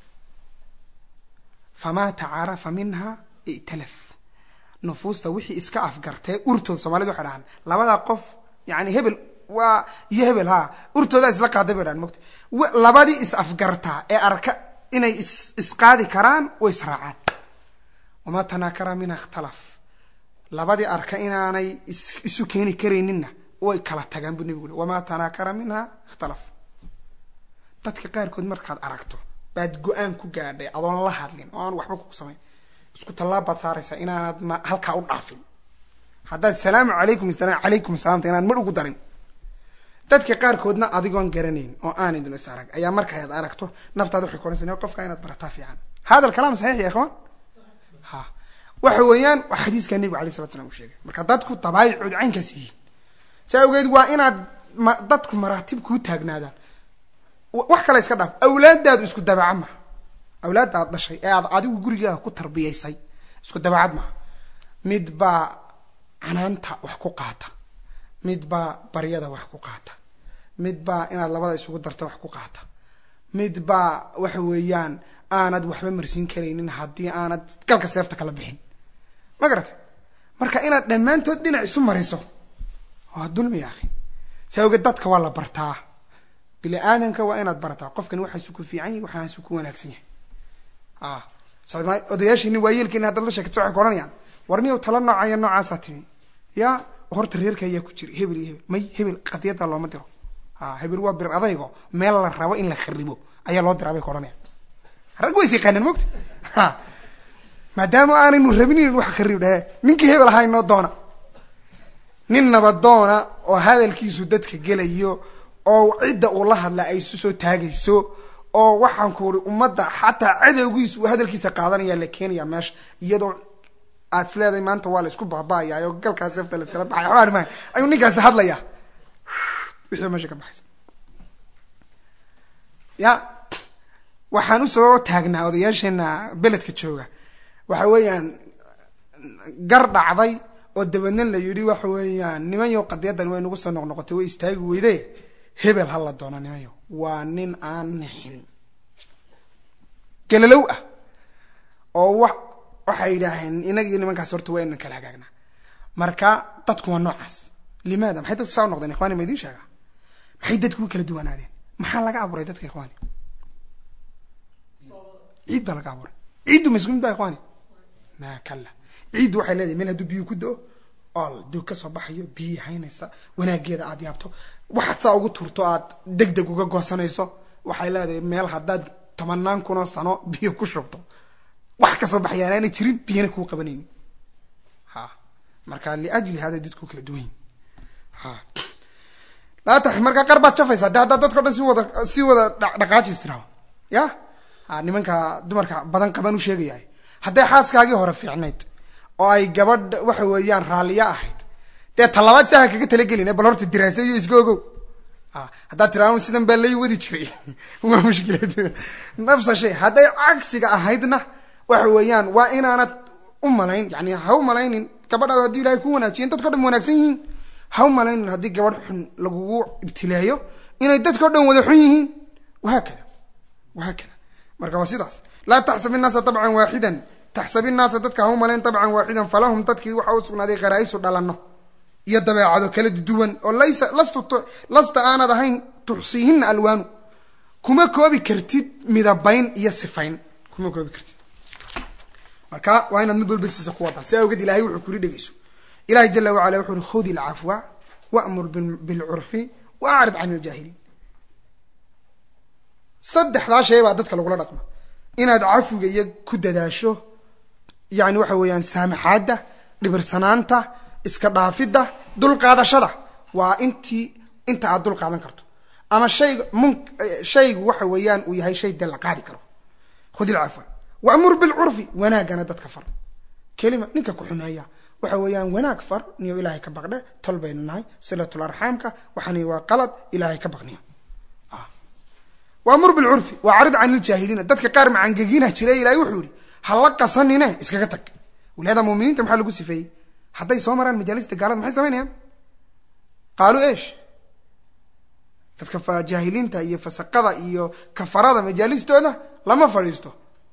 fama ta'arafa minha italaf nufusta wixii iska afgartay urtood Soomaalidu waxa dhahan labada qof yani hebel waa hebel ha urtooda isla qaaday badaan mogta labadii is afgarta ee arka inay isqaadi karaan oo israacaan wama tanakara min ikhtilaf labadii arka inaanay isu keeni kareenina way kala tagaan buu nabigu wama tanakara minha ikhtilaf dadka qaar kood markaad aragto baad go'aan ku gaadhay adoon la hadlin oo aan waxba ku sameyn isku talaabad saaraysa inaanad halka u dhaafin haddaad salaamu calaykum salaamta inaad mar ugu darin dadka qaar koodna adigoon garanayn oo aan idin isarag ayaa markaad aragto naftaadu waxay koonaysaa qofka inaad barataa fiican hada kalaam saxiix ya ikhwan ha waxa weeyaan xadiiska nabiga kaleey salaatu wa salaam sheegay marka dadku tabaayuud caynkaas yihiin saawgeed waa inaad dadku maraatib ku taagnaadaan wax kale iska dhaaf awlaadaadu isku dabacama awlaadaad dhashay ee aad adigu guriga ku tarbiyeysay isku dabacad ma midba canaanta wax ku qaata midba bariyada wax ku qaata midba inaad labada isugu darto wax ku qaata midba waxa weeyaan aanad waxba marsiin kareynin hadii aanad galka seefta kala bixin ma garatay marka inaad dhamaantood dhinac isu mariso waa dulmi akhi saawgeed dadka waa la bartaa bila aadanka waa inaad barataa qofkan waxa uu ku fiican yahay waxa uu ku wanaagsan yahay odayaashii waayilkiina hadda la sheekay waxa koranayaan warniyo tala noocaya noocaas timi ya horta reerka ayaa ku jira hebel iyo hebel may hebel qadiyada looma diro hebel waa bir adaygo meel la rabo in la kharibo ayaa loo diraa bay ku odhanayaan rag way siqaanan mogta maadaama aanaynu rabinin wax kharib dhahe ninkii hebel ahaa inoo doona nin nabadoona oo hadalkiisu dadka gelayo oo cidda uu la hadla ay isu soo taagayso oo waxaan ku uri ummadda xataa cadowgiisu uu hadalkiisa qaadanaya la keenaya meesha iyadoo aad isleedahay maanta waa la isku baaba'ayaa oo galkaas safta la iskala baxay waxaan ma ayuu ninkaasi hadlaya wixii meesha ka baxaysa ya waxaan usoo taagnaa odayaasheena beledka jooga waxa weeyaan gar dhacday oo dabaedna la yidhi waxa weeyaan nimanyo qadiyadan way nagu soo noqnoqotay way istaagi weyde hebel ha la doono nimanyo waa nin aan nixin galalow ah oo waxay yidhaaheen inaga iyo nimankaas horta waa inaan kala hagaagnaa marka dadku waa noocaas limaada maxay dadku saa u noqdeen ikhwaani ma idiin sheegaa maxay dadku kala duwanaadeen maxaa laga abuuray dadka ikhwaani ciid baa laga abuuray ciiddu ma isku mid baa ikhwaani ma kala ciiddu waxay leedahay meel hadduu biyo ku do oo duu ka soo baxayo biyo haynaysa wanaageeda aad yaabto waxaad saa ugu turto aad degdeg uga goosanayso waxay leedahay meel haddaad 10 kun oo sano biyo ku shubto wax ka soo baxayaan aanay jirin biyana ku qabanaynin marka liajli hada dadku kala duwan la tax marka qarbaad jafaysa hadda dadku dhan si wada dhaqaajistiraaw ya nimanka dumarka badan qaban u sheegayay hadday xaaskaagii hore fiicnayd oo ay gabadh waxa weeyaan raaliya ahayd dee talabaad saha kaga talagelin bal horta diraasay iyo isgoogo haddaa tiraan sidan baa lay wadi jiray waa mushkilad nafsa shay hadday cagsiga ahaydna waxa weeyaan waa inaanad u malayn yani ha u malaynin gabadhaada haddii ilaahay ku wanaajiyeen dadka dhan wanaagsan yihiin ha u malaynin haddii gabadh xun lagugu ibtilaayo inay dadka dhan wada xun yihiin wahakada marka waa sidaas laa taxsab innaasa tabcan waaxidan taxsab innaasa dadka ha u malayn tabcan waaxidan falahum dadkii waxa u sugnaaday qaraa'isu dhalanno iyo dabeecado kala duwan oo lasta aanad ahayn tuxsiihinna alwaanu kuma koobi kartid midabayn iyo sifayn kuma koobi kartid marka waa inaad mid walba siisa ku wadaa si awgeed ilaahay wuxuu kuli dhegeyso ilaahay jalla wacala wuxuu uri khudi alcafwa wa'mur bilcurfi wa'rid can aljaahiliin saddexdaa shay baa dadka lagula dhaqma inaad cafiga iyo ku dadaasho yani waxa weeyaan saamaxaadda dhibirsanaanta iska dhaafidda dulqaadashada waa inta aad dul qaadan karto ama shaygu waxa weeyaan uu yahay shay dee la qaadi karo khudi alcafwa wa'mur bilcurfi wanaagana dadka far kelima ninka ku xumeeya waxa weeyaan wanaag far niyo ilaahay ka baqdhe tol baynu nahay silatul arxaamka waxani waa qalad ilaahay ka baqniyo wa'mur bilcurfi wa'rid can iljaahiliina dadka qaar macangegina jiray ilaahay wuxuu yidhi ha la qasanine iskaga tag walaada muuminiinta maxaa lagu sifeeyey hadday soo maraan majaalista gaalada maxay samaynayaan qaaluu eesh dadka jaahiliinta iyo fasaqada iyo kafarada majaalistooda lama fadhiisto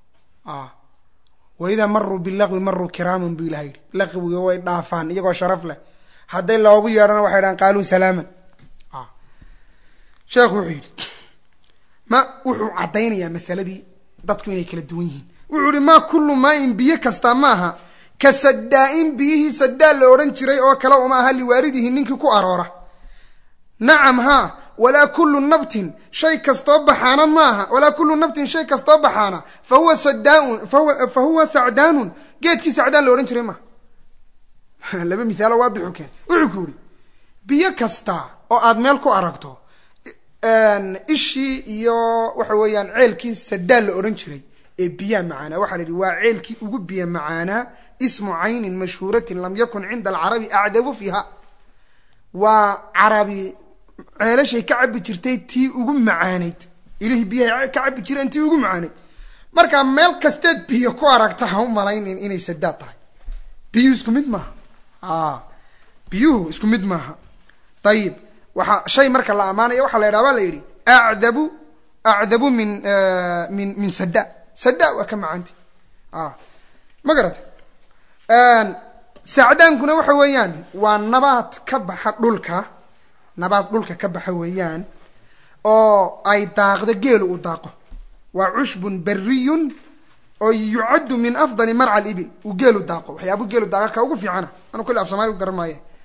waidaa maruu bilaqwi maruu kiraaman buu ilahay yidhi laqwiga way dhaafaan iyagoo sharaf leh hadday loogu yeedhana waxay dhahaan qaaluu salaaman sheekhu wuxuu yidhi wuxuu caddaynayaa masaladii dadku inay kala duwan yihiin wuxuu yihi maa kullu maain biyo kastaa maaha ka sadaa-in biyihii sadaa la odhan jiray oo kale uma aha liwaaridihi ninkii ku aroora nacam haa walaa kullu nabtin shay kastoo baxaana maaha walaa kullu nabtin shay kastoo baxaana fa huwa sacdaanun geedkii sacdaan la odhan jiray maaha laba mithaalo waadixu keen wuxuu ku yihi biyo kasta oo aad meel ku aragto ishii iyo waxa weeyaan ceelkii sadaa la odhan jiray ee biyaha macaanaa waxaa la yidhi waa ceelkii ugu biya macaanaa ismu caynin mashhuuratin lam yakun cinda alcarabi acdabu fiiha waa carabi ceelashay ka cabi jirtay tii ugu macaanayd ilihii biyahay ka cabi jireen tii ugu macaanayd markaa meel kasteed biyo ku aragta ha u malaynin inay sadaa tahay biyuhu isku mid maaha biyuhu isku mid maaha ayib waxaa shay marka la amaanaya waxaa la yidhaha baa la yidhi acdabu min sada waa ka macaanti ma garata sacdaankuna waxa weeyaan waa nabaad ka baxa dhulka ka baxa weeyaan oo ay daaqdo geelu u daaqo waa cushbun bariyun oo yucaddu min afdali marca alibil uu geelu daaqo waxyaabuu geelu daaqa ka ugu fiicana anu kulli af soomaali u garan maaye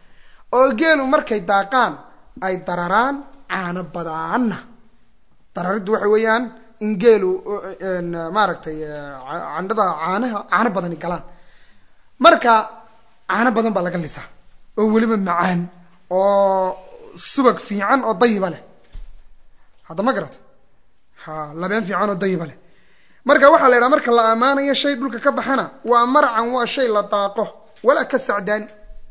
oo geelu markay daaqaan ay dararaan caano badaana darariddu waxa weeyaan in geelu maaragtay candhada caano badani galaan marka caano badan baa laga lisaa oo weliba macaan oo subag fiican oo dayiba leh hadda ma garato ha labeen fiican oo dayiba leh marka waxaa la yidhaha marka la ammaanayo shay dhulka ka baxana waa marcan waa shay la daaqo walaa ka sacdaani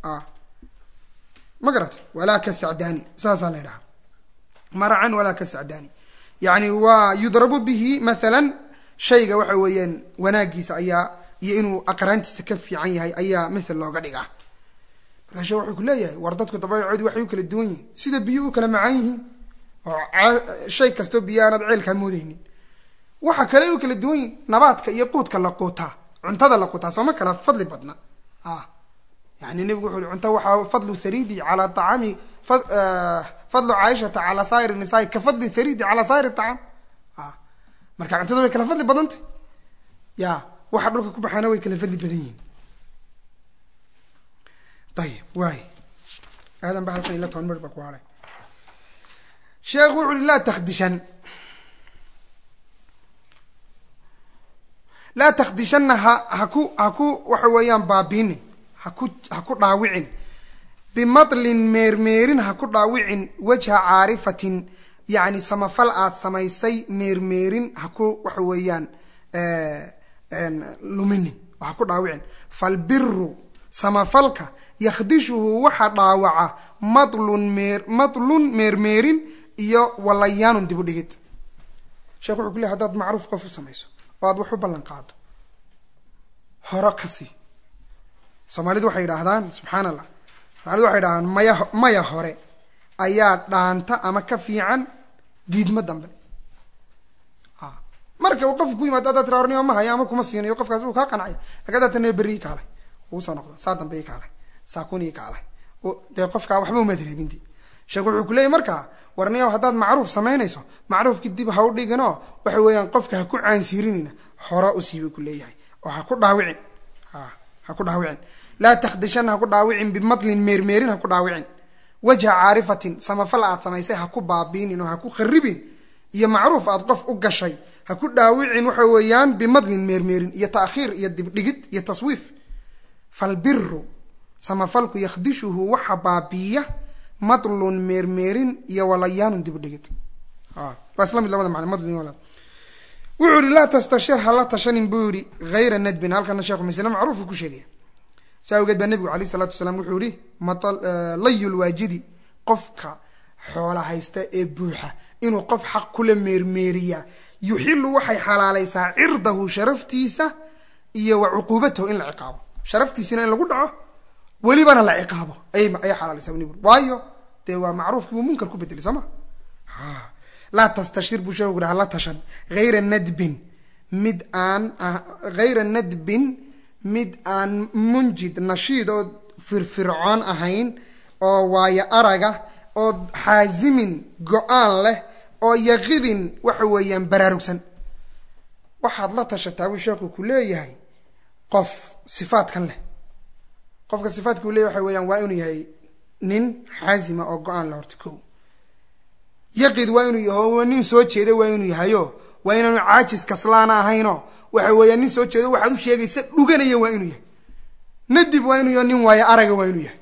ma garato walaa ka sacdaani saasaa la yidhaha marcan walaa ka sacdaani yani waa yudrabu bihi mathalan shayga waxa weeyaan wanaagiisa ayaa iyo inuu aqraantiisa ka fiican yahay ayaa mithal looga dhigaa markaasha wuxuu ku leeyahay war dadku dabeecadu waxay u kala duwan yihiin sida biyo u kala macaan yihiin oo shay kastoo biyo aanad ceelkaa moodaynin waxa kale u kala duwan yihiin nabaadka iyo quudka la quutaa cuntada la quutaa sooma kala fadli badna يعني النبي يقول أنت وح فضل ثريدي على طعامي فضل عائشة على سائر النساء كفضل ثريدي على سائر الطعام مركب أنت ذوي كلا فضل بدنت يا واحد لك كوب حناوي كلا فضل بدين طيب واي هذا بحال لا تنمر بقواره شيخ يقول لا تخدشن لا تخدشن هكو وحويان بابين هكو داوعين بمطل ميرميرين هكو داوعين وجه عارفة يعني سمفلات سميسي ميرميرين هكو وحويان لمنين وهكو داوعين فالبر سمفلك يخدشه وحا داوعة مطل ميرميرين iyo walayaan dib u dhigid sheekhu wuxuu leeyahay hadaad macruuf qof u sameeyso oo aad wax u ballan qaado hore kasi Soomaalidu waxay yiraahdaan subhanallah Soomaalidu waxay yiraahdaan maya hore ayaa dhaanta ama ka fiican diidma dambe marka uu qof ku yimaado dad raarniyo ma haya ama kuma siinayo qofkaas uu ka qancay agada tan bari kale uu soo noqdo saa dambe kale saa kuni kale oo de qofka waxba uma direebinti sheekhu wuxuu ku leeyahay marka warniyo hadaad macruuf sameynayso macruufki dib ha u dhigano waxa weeyaan qofka ha ku caansirinina hore u siibo ku leeyahay oo ha ku dhaawicin ha ku dhaawicin la takhdishan ha ku dhaawicin bimadlin meermeerin ha ku dhaawicin wajha caarifatin samafal aad samaysay ha ku baabiinin oo ha ku kharibin iyo macruuf aad qof u gashay ha ku dhaawicin waxa weeyaan bimadlin meermeerin iyo taakhiir iyo dib dhigid iyo taswiif fal birru samafalku yakhdishuhu waxa baabiya مطل ميرميرين يا وليان دب دغت واسلام لبدا معنى مطل ولا وعر لا تستشير هلا تشن بوري غير الندب هلكن شيخ مسلم معروف ku sheegay saawgeed ba nabigu kaleey salaatu wasalaam wuxuu yiri matal layul waajidi qofka xoolo haysta ee buuxa inuu qof xaq kula meermeeriya yuhillu waxay xalaalaysaa irdahu sharaftiisa iyo uquubatu in la ciqaabo sharaftiisina in lagu dhaco وليبنا لا عقابه أي حلال يسوي وايو توا معروف كم منكر كبدل سما لا تستشير بشيء ولا لا تشن غير الندب غير الندب منجد نشيد أو فرعون أهين أو وايا أرجع أو حازم جوان له أو يغيب وحويا براروسن واحد لا تشتاوي شاكو كله يهي قف صفات كان له qofka sifaadku leeyahay waxa weeyaan waa inuu yahay nin xaasima oo go'aan la hortiko yaqid waa inuu yahay nin soo jeeday waa inuu yahayo waa inuu caajis kaslaana ahayno waxa weeyaan nin soo jeeday waxa uu sheegaysa dhuganaya waa inuu yahay nadib waa inuu yahay nin waaya araga waa inuu yahay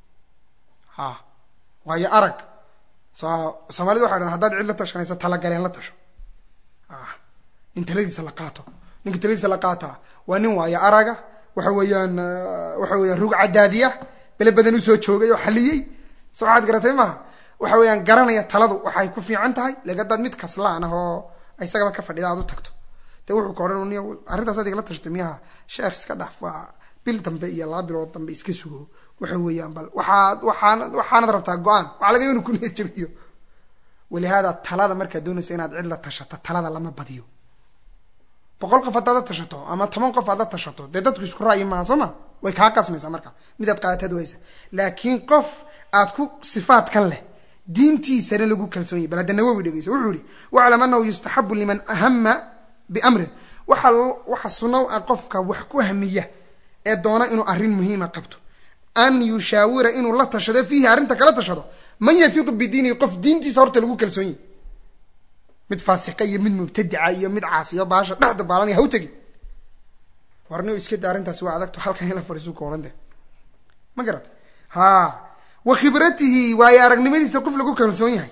waaya arag Soomaalidu waxa dhahan hadaad cid la tashanayso tala galeen la tasho nin taladiisa la qaato ninka taladiisa la qaata waa nin waaya araga waxa weeyaan rug cadaadiya bal badan u soo joogay oo xaliyay soo xad garatay ma waxa weeyaan garanaya taladu waxay ku fiican tahay laga dad mid kaslaan oo isaga ka fadhida aad u tagto te wuxuu ka oranayaa arintaas adiga la tashatay miyaha sheekh iska dhafa bil dambe iyo laba bilood dambe iska sugo waxa weeyaan bal waxaan rabtaa go'aan waxa laga inuu ku neejabiyo wali hada talada marka doonaysa inaad cid la tashato talada lama badiyo boqol qof hadaad tashato ama 10 qof hadaad tashato dadku isku raay ma sama way ka qasmaysaa marka midaad qaatad waysa laakiin qof aad ku sifaat kan leh diintiisa lagu kalsoonay bal hadana way dhigayso wuxuu yiri wa'lam annahu yustahabbu liman ahamma bi amrin waxa sunnah qofka wax ku hamiya ee doona inuu arin muhiim ah qabto an yushaawira inuu la tashado fiihi arrinta kala tashado man yafiqu bidiinihi qof diintiisa horta lagu kalsoon yahay mid faasiqa iyo mid mubtadica iyo mid caasiyo baasha dhexda baalanaya ha u tegin warni iska daa arrintaasi waa adagto halkan in la fadhiisu ka orante ma garat ha wa khibratihi waayo aragnimadiisa qof lagu kalsoon yahay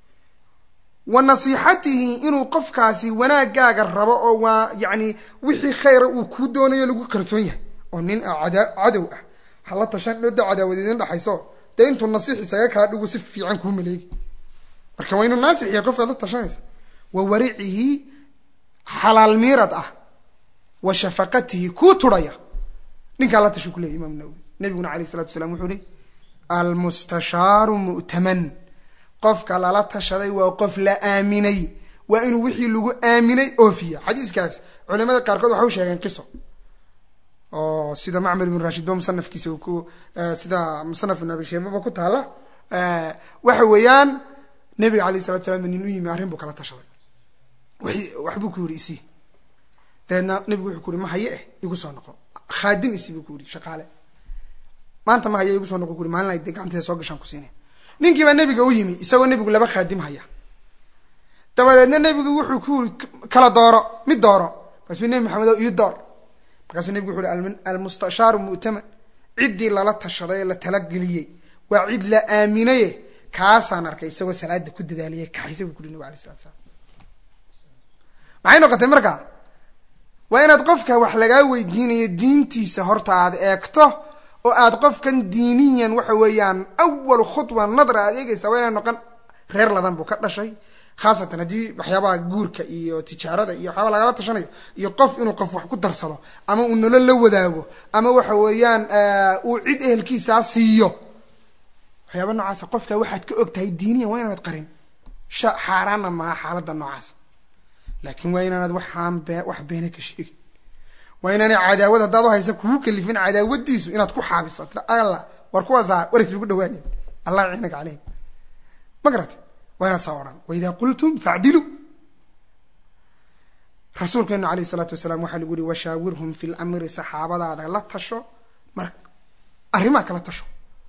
wa nasiixatihi inuu qofkaasi wanaagaaga rabo oo waa yacni wixii khayra uu kuu doonayo lagu kalsoon yahay oo nin cadow ah hala tashan dhooda cadaawadeedin dhaxayso dee intuu nasiix isaga kaa dhigu si fiican kuu maleegi marka waa inuu naasix yahay qofkaad la tashanaysa wa waricihi xalaal miirad ah wa shafaqatihi kuu turaya ninkaa la tashu ku leeyay imaam nawawi nabiguna alayh isalatu wasalaam wuxuu ihi almustashaaru mu'taman qofka lala tashaday waa qof la aaminay waa inuu wixii lagu aaminay oofiya xadiiskaas culimada qaarkood waxay u sheegeen qiso oo sida macmar ibn rashid ba musanafkiisa ku sida musanaf ibn abi shayba ku taala waxa weeyaan nabiga alayh isalatu wasalaam nin u yimi arrin buu kala tashaday waxbuu ku yiri isi deedna nabigu wuxuu ku yiri ma haye igu soo noqo khaadim isi buu ku yiri shaqaale maanta ma haye igu soo noqo ku yiri maalin ay gacanteeda soo gashaan ku siinay ninkii baa nabiga u yimi isagoo nabigu laba khaadim haya dabadeedna nabigu wuxuu ku yiri kala dooro mid dooro basuu nabi maxamed iyo door markaasuu nabigu wuxuu yiri almustashaaru mu'taman ciddii lala tashaday la talageliyey waa cid la aaminaye kaasaan arkay isagoo salaada ku dadaaliyay kaxaysa buu ku yiri nabiga alayhi salaatu wasalaam maxay noqotay markaa waa inaad qofka wax lagaa weydiinayo diintiisa horta aad eegto oo aad qofkan diiniyan waxa weeyaan awal khutwa nadra aad eegaysa waa inaan noqon reer ladan buu ka dhashay khaasatan haddii waxyaabaha guurka iyo tijaarada iyo waxyaaba lagala tashanayo iyo qof inuu qof wax ku darsado ama uu nolol la wadaago ama waxa weeyaan uu cid ehelkiisaa siiyo waxyaaba noocaasa qofka waxaad ka og tahay diiniyan waa inaanad qarin xaaraana maaha xaaladda noocaas laakiin waa inaanad wax beena ka sheegin waa inaanay cadaawad haddaad u haysa kugu kalifin cadaawadiisu inaad ku xaabiso tira alla war kuwaasaa waraysa ugu dhawaanin allah ciinaka caleyhim ma garata waa inaad saa odhan waidaa qultum facdiluu rasuulkeenu alayhi salaatu wasalaam waxaa lagu yihi washaawirhum fi lamri saxaabadaada la tasho arrimaha kala tasho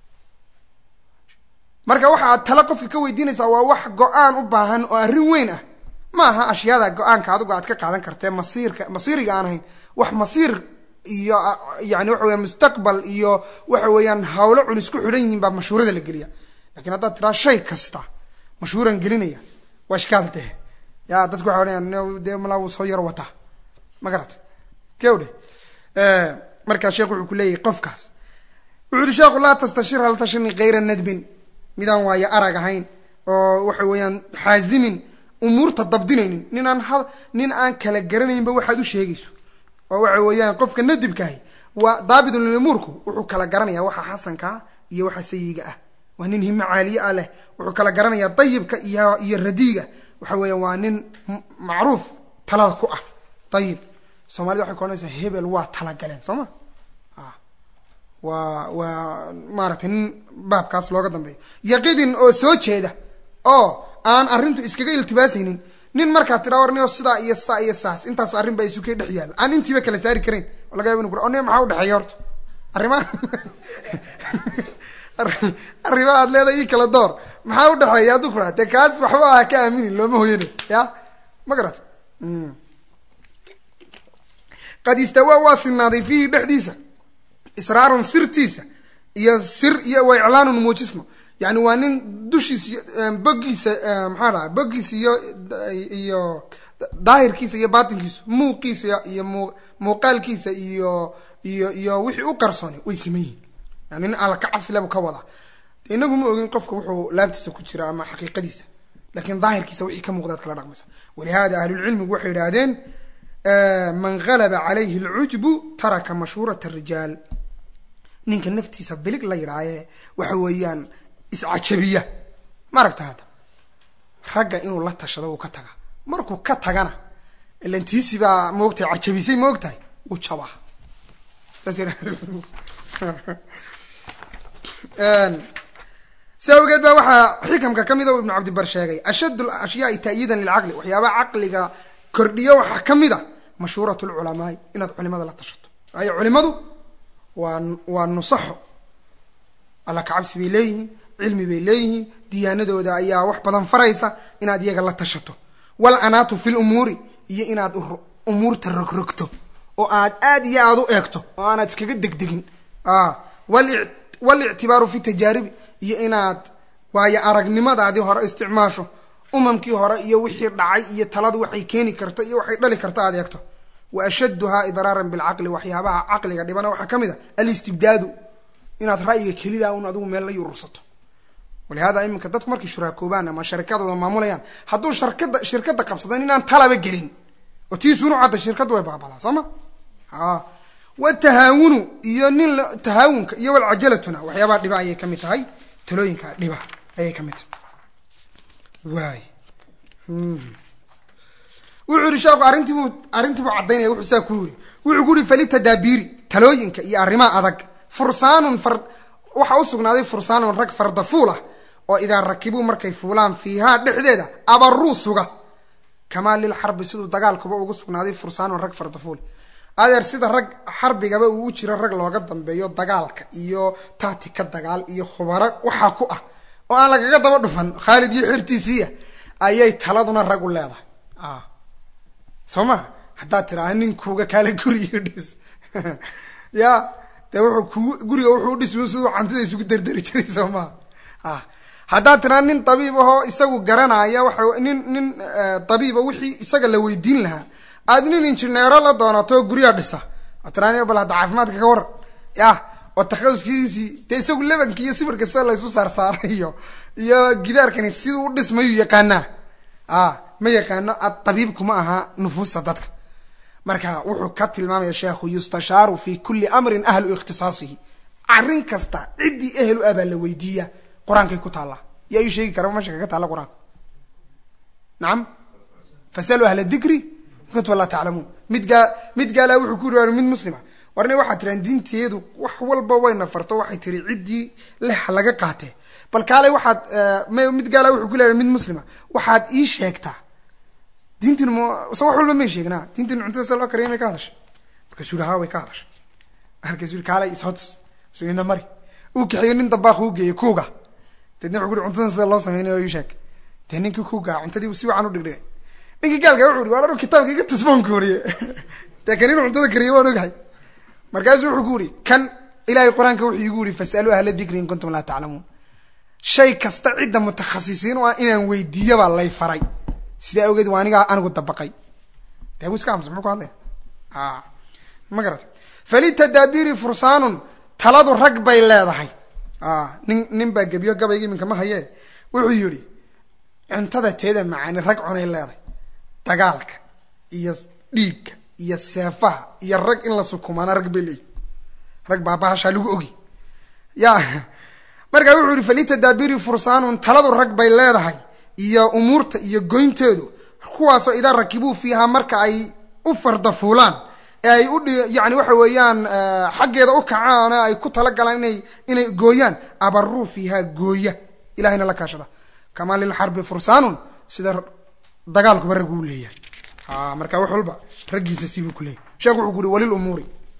marka waxa aad tala qofka ka weydiinaysaa waa wax go-aan u baahan oo arrin weyn ah maaha ashyaada go-aanka adigu aad ka qaadan kartee masiiriga aan ahayn wax masiir iyo yani waxa weya mustaqbal iyo waxa weeyaan hawlo culus ku xidhan yihiin baa mashhuurada la geliya lakin haddaad tiraa shay kasta mashhuuran gelinaya waa ishkaal deh ya dadku waxa odhanaya dee malaa wuu soo yar wataa ma garata kewdhe markaa sheekh wuxuu ku leeyahay qofkaas wuxuu yihi sheekhu laa tastashir hal tashini kayra nadbin midaan waayo arag ahayn oo waxa weeyaan xaazimin umuurta dabdinaynin nin aan kala garanaynba waxaad u sheegayso oo waxa weeyaan qofka nadibkaahi waa daabidun lilumuurku wuxuu kala garanayaa waxa xasankaa iyo waxa sayiga ah waa nin himo caaliye ah leh wuxuu kala garanayaa dayibka iyo radiiga waxa weeyaan waa nin macruuf talada ku ah dayib soomaalida waxay ku odhanaysaa hebel waa talagaleen soo ma waa maaragtay nin baabkaas looga dambeeyo yaqidin oo soo jeeda oo aan arrintu iskaga iltibaasaynin nin markaa tiraa warnio sidaa iyo saa iyo saas intaas arrin baa isukay dhex yaalla aan intiiba kala saari karayn oo laga yaba inu kura ne maxaa udhexeeya horta arrima aad leedahay ii kala door maxaa udhexeeya hadduu kuraa dee kaas waxba aha ka aaminin looma hoyanayo ya ma garata qad istawaa waa sinaaday fiihi dhexdiisa israarun sirtiisa iyo sir iyo wa iclaanun muujismo yani waa nin dushiisa bogiisa maxaa dhaha bogiisa iyo daahirkiisa iyo baatinkiisu muuqiisa iyo muuqaalkiisa iyo wixii u qarsooni way siman yihin yani nin alla ka cabsi lebu ka wada inagu ma ogin qofka wuxuu laabtiisa ku jira ama xaqiiqadiisa lakin daahirkiisa wixii ka muuqdaad kala dhaqmaysa walihada ahlulcilmigu waxay idhaahdeen man galaba calayhi alcujbu taraka mashhuurat arijaal ninka naftiisa bilig la yidhaaye waxa weeyaan iscajabiya ma aragta hadda ragga inuu la tashado uu ka taga markuu ka tagana ilantiisi baa maogtahay cajabisay ma ogtahay uu jabaa saas si awgeed baa waxaa xikamka ka mid a ibnu cabdibar sheegay ashad ashyaai ta'yiidan lilcaqli waxyaabaha caqliga kordhiyo waxaa ka mid a mashhuurat lculamaai inaad culimada la tashato waayo culimadu waa nusaxo alla ka cabsi bay leeyihiin cilmi bay leeyihiin diyaanadooda ayaa wax badan faraysa inaad iyaga la tashato wal anaatu fil umuuri iyo inaad umuurta rogrogto oo aad iyo aad u eegto oo aanad iskaga degdegin wal i'tibaaru fi tajaarib iyo inaad waayo aragnimadaadii hore isticmaasho umamkii hore iyo wixii dhacay iyo taladu waxay keeni karto iyo waxay dhali karto aad eegto wa ashadduha idraaran bil aqli waxyaabaha aqliga dhibana waxa kamid ah al-istibdaadu inaad ra'yiga kelida un adigu meel la yurursato walaada iminka dadku markay shuraakoobaan ama sharikadooda maamulayaan hadduu shirkada qabsadaan inaan talaba gelin oo tiisunu cadda shirkadu way baabadaa sama wa tahaawunu iyo nin tahaawunka iyo wal ajalatuna waxyaabaha dhiba ayay kamid tahay talooyinka dhiba ayay kamid waay wuxuu sheekhu arintiibu cadaynaya wuxuu saa ku yiri wuxuu guri falita daabiri talooyinka iyo arrimaha adag fursaanun waxa u sugnaaday fursaanun rag fardafuula oo idaa rakibu markay fuulaan fiiha dhexdeeda abaruusuga kama lil harbi sidoo dagaalkuba ugu sugnaaday fursaanun rag fardafuul adeer sida rag xarbigaba uu jiro rag looga dambeeyo dagaalka iyo tactica dagaal iyo khubaro waxa ku ah oo aan lagaga daba dhufan Khalid iyo xirtiisiya ayay taladuna rag u leedahay soma hadaa tiraa ninkuuga kala guriyo dhis ya de wuxuu guriga wuxuu dhisay sidoo cantida isugu dardari jiray soma hadaa tiraa nin tabiib ah isagu garanaya waxa nin tabiib wixii isaga la weydiin lahaa aad nin injineer la doonato guriga dhisa atraaniyo bal hada caafimaadka ka war ya oo takhasuskiisi de isagu lebanki iyo sibirka soo la isu saarsaarayo iyo gidaarkani sidoo u dhismayo yaqaana ma yaqaano at-tabiib kuma aha nufuusta dadka marka wuxuu ka tilmaamaya sheekhu yustasharu fi kulli amrin ahlu ikhtisasihi arin kasta cidi ahlu abal la weydiiya quraanka ku taala yaa ii sheegi kara masha ka taala quraan naam fasalu ahla dhikri kuntu la ta'lamun mid gaala wuxuu ku yiri mid muslima warna waxa tiraan diinteedu wax walba way nafarto waxay tiri cidi leh laga qaatay bal kale waxaad mid gaala wuxuu ku leeyahay mid muslima waxaad ii sheegtaa diintan soo wax walba ma sheegnaa diintan cuntada soo kareemay ka hadash marka suuraha way ka hadash marka suur kale ishood suuna mari uu kaxay nin dabaq uu geeyay kuuga dadna wuxuu cuntada sida loo sameeyo ii sheeg ninka kuuga cuntadii si wacan u dhigay ninka gaalka wuxuu yiri waa kitaabka iga tisboon kooriye taakariin cuntada kariyo waan ogahay markaas wuxuu ku yiri kan ilaahay quraanka wuxuu igu yiri fasalu ahla dhikri in kuntum la ta'lamun shay kasta cid mutakhasisiin oo inaan weydiiyo baa lay faray sida awgeed waa anigu dabaqay taabus kaamsa muxuu hadlay ma garat falita daabiri fursaanun taladu rag bay leedahay nin baa gabiyo gabayga minka ma haye wuxuu yiri cuntada teeda macaan rag cunay leedahay dagaalka iyo dhiigga iyo seefaha iyo rag in la sukumaan rag bilay rag baabahasha lagu ogi ya marka wuxuu yiri falita daabiri fursaanun taladu rag bay leedahay iyo umuurta iyo goynteedu kuwaas oo ida rakibu fiiha marka ay u fardafuulaan ay u yaani waxa weeyaan xageeda u kacaan ay ku tala galaan inay gooyaan abaru fiiha gooya ilaahina la kaashada kama lil harbi fursaanun sida dagaalku baragu leeyahay marka wax walba ragiisa sibi ku leeyahay sheekhu wuxuu guri walil umuri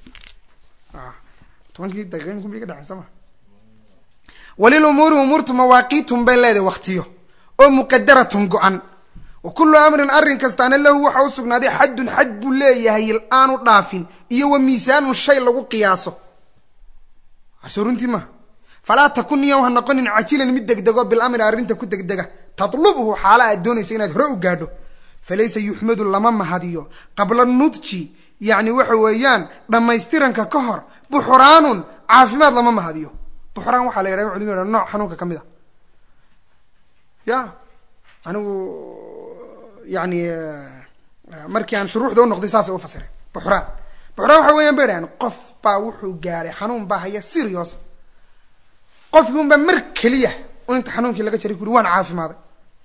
tobankii daqiiqo ku biga dhacay sama walil umuri umurtu mawaqitum bayleeda waqtiyo oo muqaddaratun go'an oo kullu amrin arrin kastaana lahu waxa uu sugnaaday haddun had buu leeyahay aanu dhaafin iyo wa miisaanu shay lagu qiyaaso asurunti ma fala takun yawha naqonin ajilan mid degdego bil amri arrinta ku degdega tatlubuhu xaala adoonaysa inaad hore u gaadho falaysa yuhmadu lama mahadiyo qabla nudji yani waxa weeyaan dhamaystiranka ka hor buxraanun caafimaad lama mahadiyo buxraan waxa la yiraahdaa culimada nooc xanuunka kamid ah ya anigu yani markii aan shuruuxda u noqday saas u fasiray buxraan waxa weeyaan beeraan qof baa wuxuu gaaray xanuun baa haya serious qofkii ba mar kaliya oo inta xanuunkii laga jaray kuri waan caafimaaday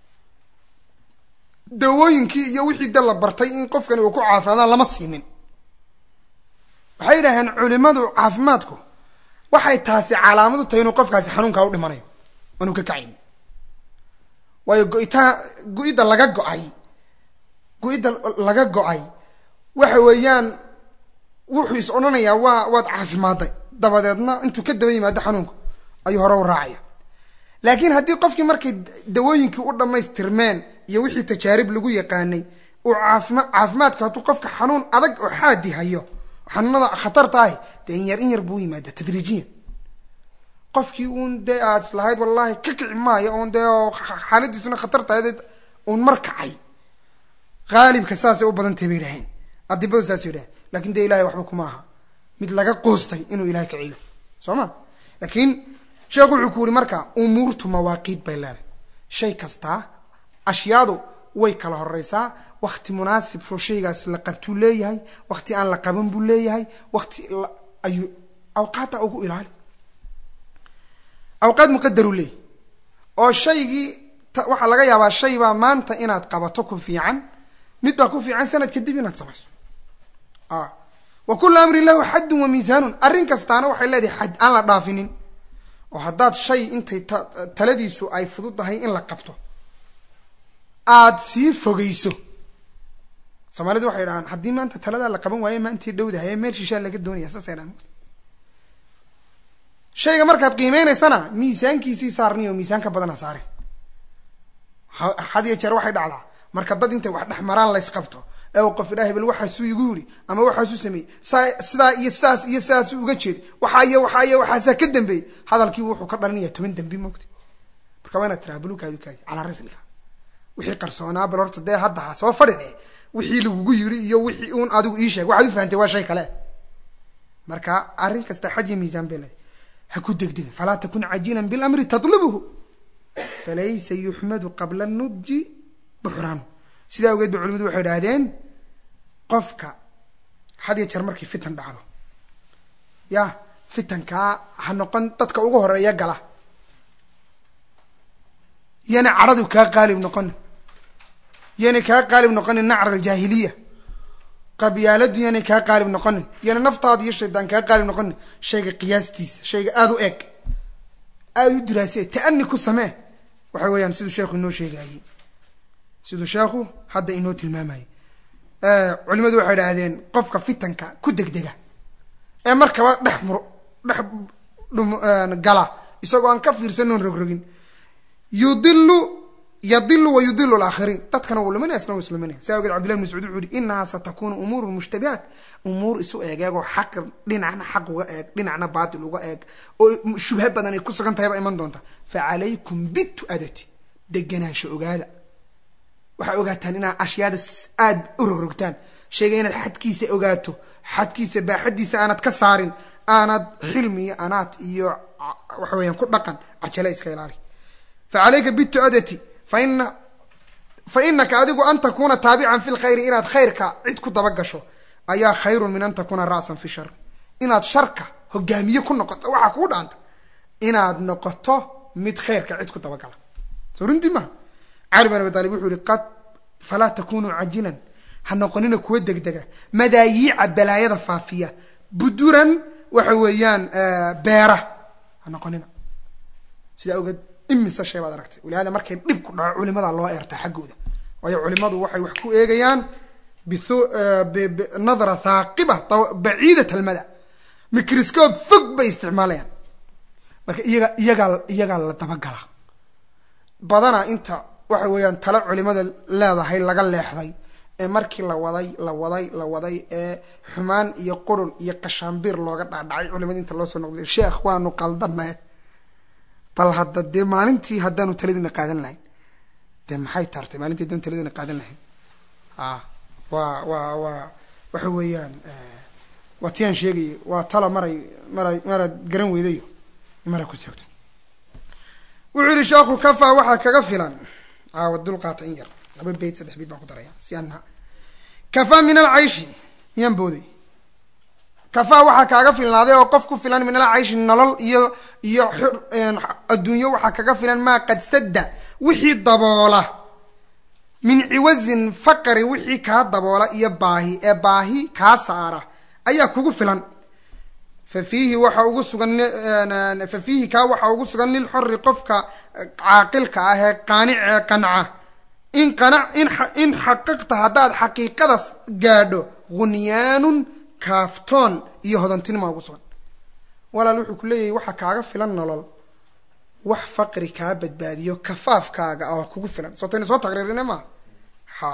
dawooyinkii iyo wixii dal la bartay in qofkani uu ku caafimaado lama siinin waxay yiraahdeen culimadu caafimaadku waxay taasi calaamad u tahay inuu qofkaasi xanuunka u dhimanayo inuu ka kacay way go'ida laga go'ay waxa weeyaan wuxuu is oranaya waad caafimaaday dabadeedna intuu ka daba yimaado xanuunku ayuu hore u raacaya. laakiin haddii qofkii markay dawooyinkii u dhammaystirmeen iyo wixii tajaarib lagu yaqaanay uu caafimaadka hadduu qofka xanuun adag oo xaadi hayo xanuunada khatarta ah dee in yar buu yimaada tadriijiyan. qofkii uun dee aad islahayd wallaahi ka kici maayo oon dee xaaladiisuna khatar tahay uun mar kacay qaalibka saasay u badan tahay bay yidhaaheen adibadu saasay yidhaheen laakiin dee ilahay waxba kuma aha mid laga qoostay inuu ilahay kiciyo soo ma. laakiin sheekhu wuxuu ku yiri marka umuurtu mawaaqiid bay leedahay shay kasta ashyaadu way kala horeysaa waqti munaasib soo shaygaas la qabtuu leeyahay waqti aan la qaban buu leeyahay waqti ayu awqaata ugu ilaali awqaad muqaddaru leeyahay oo shaygii waxa laga yaabaa shay baa maanta inaad qabato ku fiican mid baa ku fiican sanad kadib inaad samayso wa kullu amrin lahu haddun wa miisaanun arrin kastaana waxay leedahay xad aan la dhaafinin oo haddaad shay intay taladiisu ay fududahay in la qabto aad sii fogeyso Soomaalidu waxay yiraahdaan haddii maanta talada la qaban waayo maantii dhowdahay meel shisha laga doonaya saasay dhamaan shayga markaad qiimeeynaysan miisaankiisii saarniyo miisaanka badan saarin hadiya jeer waxay dhacdaa marka dad intay wax dhaxmaraan la isqabto ee qof ilaahay bal waxa suu igu yiri ama waxa suu sameey sidaa iyo saas uga jeed waxa ka dambeey hadalkii wuxuu ka dhalinayaa 10 dambi moogtay marka waana traabulukaadu kaadi ala rasulka wixii qarsoonaa bal horta dee hadda soo fadhinay wixii lagu yiri iyo wixii uun adigu ii sheeg waxaad u fahamtay waa shay kale marka arrin kasta xajii miisaan beelay ha ku degdeg fala takun ajilan bil amri tatlubuhu falaysa yuhmadu qabla an-nudji buhran sidaa ugeed culimadu waxay yiraahdeen qofka hadiya jeer markii fitan dhacdo ya fitanka ha noqon dadka ugu horeeya gala yana caradu ka qaalib noqon nacr al-jahiliya qabyaaladu yana ka qaalib noqon yana naftaada iyo shaydaan ka qaalib noqon shayga qiyaastiisa shayga aad u diraasay taani ku samee waxa weeyaan sidoo sheekhu inoo sheegayay sidoo sheekhu hadda inoo tilmaamay culimadu waxay yiraahdeen qofka fitanka ku degdega ee markaba dhex gala isagoo aan ka fiirsanon rogrogin يضل ويضل الآخرين تتكنا ولا من أسنا وسلمنا سأقول عبد الله بن مسعود عودي إنها ستكون أمور مشتبهات أمور سوء يجاو حق لين عنا حق وجاك لين عنا باطل وجاك وشبه بدنا يكون سكان تهيب إيمان دونتا فعليكم بالتؤدتي دجنا شو هذا وحوجات هنا أشياء آد أورغتان شيء حد كيس أوجاته حد كيس بحديث أنا تكسرين أنا حلمي أنا إيو وحويان كل رقم عشان إسكيلاري فعليك بالتؤدتي فإنك أدق أن تكون تابعا في الخير إن خيرك عدك تبقشو أيا خير من أن تكون رأسا في الشر إن شركة هجامية كن نقطة وعقود أنت إن نقطة مد خيرك عدك تبقلا سورين دما عارف أنا بطالب يقول قد فلا تكونوا عجلا هنقولنا كود دقدقة مدايع البلايا الفافية بدورا وحويان بيرة هنقولنا سيدا أوجد إمسا شيء بعد ركتي ولهذا مركب نبكر علماء الله يرتاح جوده ويا علماء وحي وحكوا إيجيان بنظرة ثاقبة بعيدة المدى ميكروسكوب فوق باستعمالين مركب يجعل تبقى بدنا أنت وحي ويان طلع علماء لا ذا هي لقى اللي حذي مركب لوضي حمان يقرن يقشامبير لوجد داعي علماء أنت الله سبحانه وتعالى شيخ وانو قلدنا بل هذا دي مالنتي هدانو تليدنا قادن لهين دي محاي تارتي مالنتي دم تليدنا قادن لهين وحويان واتيان شيقي وطالة مرة قرن ويديو مرة كسيوتن وعلي شاخو كفا وحا كغفلا ودو القاطعين ير أبو بيت سدح بيت باقو دريان سيانها كفا من العيش ينبودي كفا وحا كغفلا هذا وقفكو فلان من العيش النلل iyo adduunyo waxa kaga filan ma qad sadda wixii daboola min ciwazin faqri wixii ka daboola iyo baahi ka saara ayaa kugu filan fafihi waxa ugu sugan lil hurri qofka caaqilka ah ee qanca in xaqiiqta hadaad xaqiiqada gaadho ghunyaanun kaaftoon iyo hodantinimo ugu sugan walaal wuxuu ku leeyahay waxa kaaga filan nolol wax faqri kaa badbaadiyo kafaafkaaga oo kugu filan sootayna soo taqriirina ma ha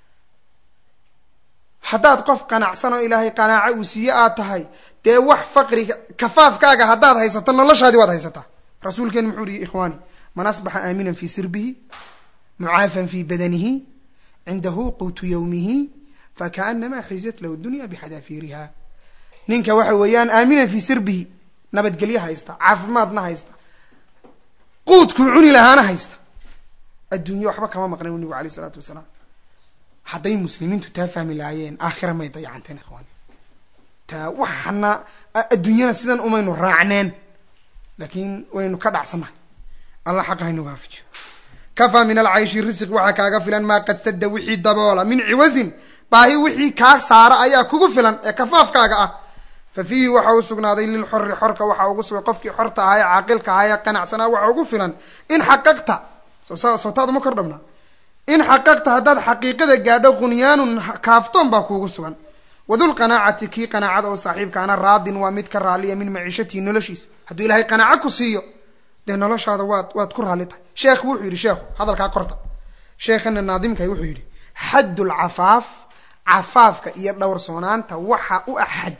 haddaad qof qanacsan oo ilaahay qanaaco uu siiye aad tahay dee wax faqri kafaafkaaga haddaad haysato noloshaadii waad haysataa rasuulkeen muxuu yihi ikhwaani man asbaxa aaminan fii sirbihi mucaafan fii badanihi cindahu quutu yawmihi fakaanamaa xizat lahu dunya bixadaafiiriha ninka waxa weeyaan aaminan fii sirbihi nabadgelyo haysta caafimaadna haysta quudkuu cuni lahaana haysta adduunye waxba kama maqnayn nabigu alayh isalaatu wasalaam hadday muslimiintu taa fahmi lahaayeen aakhira may dayacanteen ikhwaan taa waxana adduunyana sidan umaynu raacneen laakiin waynu ka dhacsannahay allah xaqa haynu waafajiyo kafaa min alcayshi risiq waxaa kaaga filan maa qad sadda wixii daboola min ciwazin baahi wixii kaa saara ayaa kugu filan ee kafaafkaaga ah fa fiihi waxa u sugnaaday lilxori xorka waxaa ugu sugan qofkii xorta ahaa ee caaqilka ahaa ee qanacsanaa waxaa ugu filan in xaqaqta sootaaduma kor dhabna in xaqaqta haddaad xaqiiqada gaadho qunyaanun kaaftoon baa kuugu sugan wadulqanaacati kii qanaacada oo saaxiibkaana raadin waa mid ka raaliya min maciishatihi noloshiisa hadduu ilaahay qanaaco ku siiyo dee noloshaada waad ku raalli tahay sheekhu wuxuu yidhi sheekhu hadalkaa qorta sheekhana naadimkay wuxuu yidhi xaddul cafaaf cafaafka iyo dhowrsoonaanta waxa u axad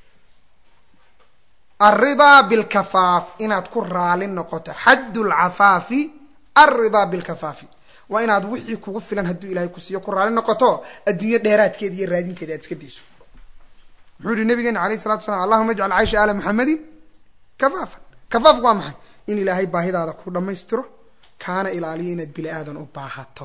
alridaa bilkafaaf inaad ku raali noqoto xaddul cafaafi alridaa bilkafaafi waa inaad wixii kugu filan hadduu ilaahay ku siiyo ku raali noqoto adduunyo dheeraadkeeda iyo raadinteeda aad iska dayso muxuu yihi nabigeena alayh salatu wasalaam allahuma ajcal caysha ala muxamedin kafaafan kafaafku waa maxay in ilaahay baahidaada ku dhammaystiro kaana ilaaliyo inaad bini aadan u baahato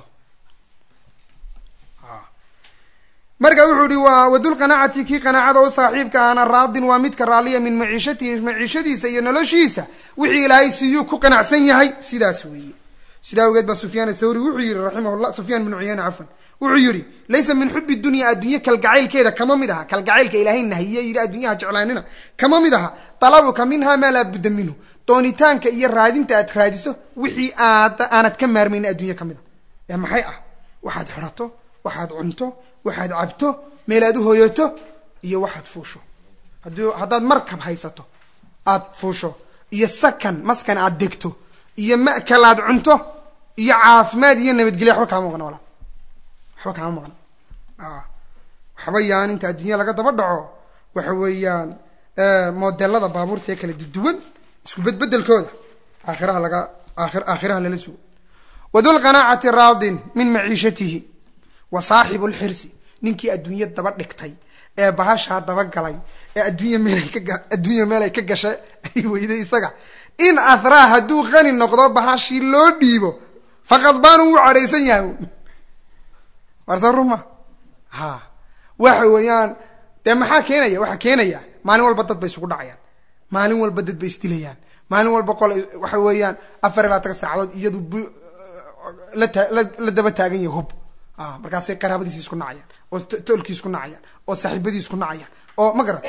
marka wuxuu ihi waa wadulqanaacati kii qanaacada oo saaxiibka ahna raadin waa midka raaliya min maciishatihi maciishadiisa iyo noloshiisa wixii ilaahay siiyuu ku qanacsan yahay sidaas weeye sidaa awgeed baa sufyaan athawri wuxuu yihi raximahullah sufyaan binu cuyayna cafwan wuxuu yihi laysa min xubi dunya adduunye kalgacaylkeeda kama mid aha kalgacaylka ilaahay nahiye yidhi adduunyaha jeclaanina kama mid aha talabuka minha maa laa budda minhu doonitaanka iyo raadinta aad raadiso wixii aanad ka maarmaynin adduunye kamid a ee maxay ah waxaad xidhato waxaad cunto waxaad cabto meel aad u hoyato iyo waxaad fuusho haddaad markab haysato aad fuusho iyo maskan aad degto iyo ma'kal aad cunto iyo caafimaad iyo nabadgelya waxba kaama maqna walaa waxba kaama maqna waxba yaan inta adduunya laga daba dhaco waxa weeyaan modelada baabuurta ee kala duwan isku bedbedelkooda aakhiraha lala sugo wadulqanaacati raadin min maciishatihi wa saaxibu lxirsi ninkii adduunya daba dhigtay ee bahashaa daba galay ee adduunya meel ay ka gashay ay weyday isaga in athraa hadduu qani noqdo bahashii loo dhiibo faqad baanu wuu cadhaysan yahay warsa ruma ha waxa weeyaan dee maxaa keenaya waxaa keenaya maalin walba dad bay isugu dhacayaan maalin walba dad bay isdilayaan maalin walba qol waxa weeyaan 24 saacadood iyadu la daba taagan yahay hub markaasay qaraabadiisi isku nacayaan oo tolkii isku nacayaan oo saaxiibadii isku nacayaan oo ma garan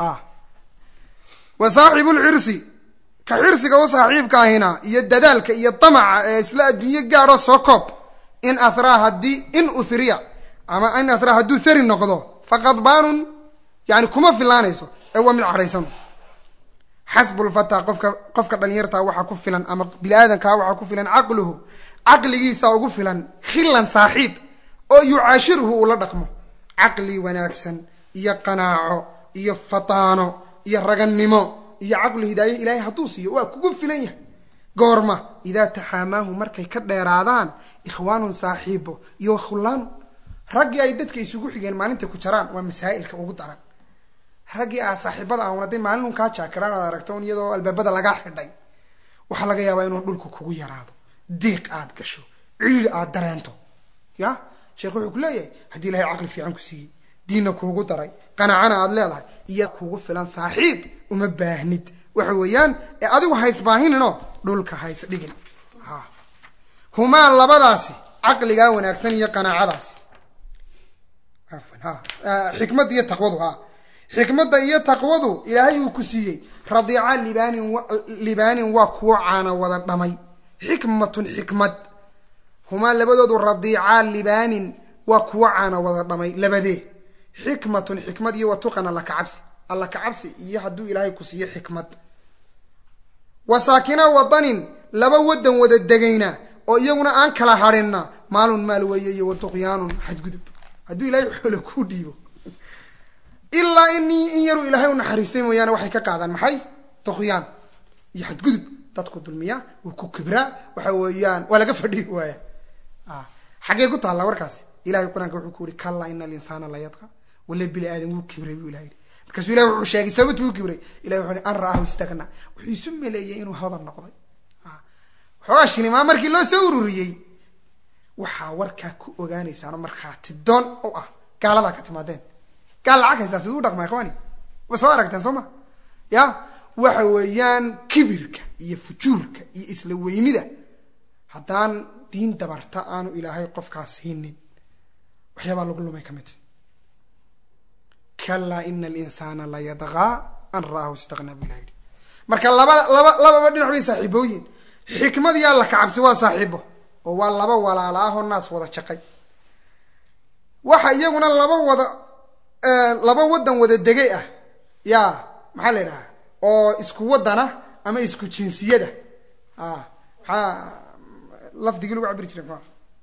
wa saaxibul xirsi ka xirsiga oo saaxiibka ahina iyo dadaalka iyo tamaca ee isla adduunyo gaaro soo koob in athraa haddii in uthriya ama in athraa hadduu thari noqdo faqad baanun yani kuma filaanayso ee waa mid cadhaysan xasbul fataa qofka dhalinyartaa waxaa ku filan ama bini aadankaa waxaa ku filan caqluhu caqligiisa ugu filan khilan saaxiib oo yucaashiruhu ula dhaqmo caqli wanaagsan iyo qanaaco iyo fataano iyo ragannimo iyo caqli hidaayo ilaahay hadduu siiyo waa kugu filan yahay goorma idaa taxaamaahu markay ka dheeraadaan ikhwaanun saaxiibo iyo khullaan raggii ay dadka isugu xigeen maalintay ku jaraan waa masaa'ilka ugu daran raggii saaxiibada aan wanaday maalin kaa jaakiraan aad aragto iyadoo albaabada lagaa xidhay waxaa laga yaabaa inuu dhulku kugu yaraado diiq aad gasho ciriir aad dareento ya sheekh wuxuu ku leeyahay haddii ilaahay caqli fiican ku siiyey diinna kuugu daray qanaacana aad leedahay iyo kuugu filan saaxiib uma baahnid waxa weeyaan ee adigu haysbaahininoo dhulka hays dhigin humaa labadaasi caqligaa wanaagsan iyo qanaacadaasi xikmadda iyo taqwadu xikmadda iyo taqwadu ilaahay uu ku siiyey radiica libaanin waa kuwo caana wada dhamay xikmatun xikmad humaa labadoodu radiica libaanin waa kuwo caana wada dhamay labadee xikmatun xikmad iyo watuqan alla kacabsi iyo hadduu ilaahay ku siiyo xikmad wa saakina wadanin laba wadan wada degayna oo iyaguna aan kala harinna maalun maal weeye iyo waduqyaanun xadgudub hadduu ilaahay xoolo ku dhiibo ilaa in yaru ilaahay u naxariistay mooyaane waxay ka qaadaan maxay duqyaan iyo xadgudub dadku dulmiya uu ku kibraa waxa weeyaan waa laga fadhiyo waaya xagee ku taala warkaas ilaahay quraanka wuxuu ku yiri kalla innal insana la yadqa wala bil aadam uu kibray ilaahay markaas ilaahay wuxuu sheegay sababtu uu kibray ilaahay wuxuu an raahu istaqna wuxuu sumeeyay inuu hadan noqday xoogashini ma markii loo soo ururiyay waxa warka ku ogaanaysaa marxaati doon oo ah gaalada ka timaadeen gaal lacag haysta sidoo dhaqmay qawani wasoo aragtaan Soomaa ya waxa weeyaan kibirka iyo fujuurka iyo isla weynida hadaan diin dabarta aanu ilaahay qofkaas hinin waxyaaba lagu lumay kamid kalla innal insana la yadgha an raahu istaghna billahi marka laba dhinac bay saaxiibooyin xikmad yaa la kacabsi waa saaxiibo oo waa laba walaalaah oo naas wada shaqay waxa iyaguna laba wadan wada degay ah ya maxaa leeyahay oo isku wadana ama isku jinsiyada lafdiga lagu cabir jiray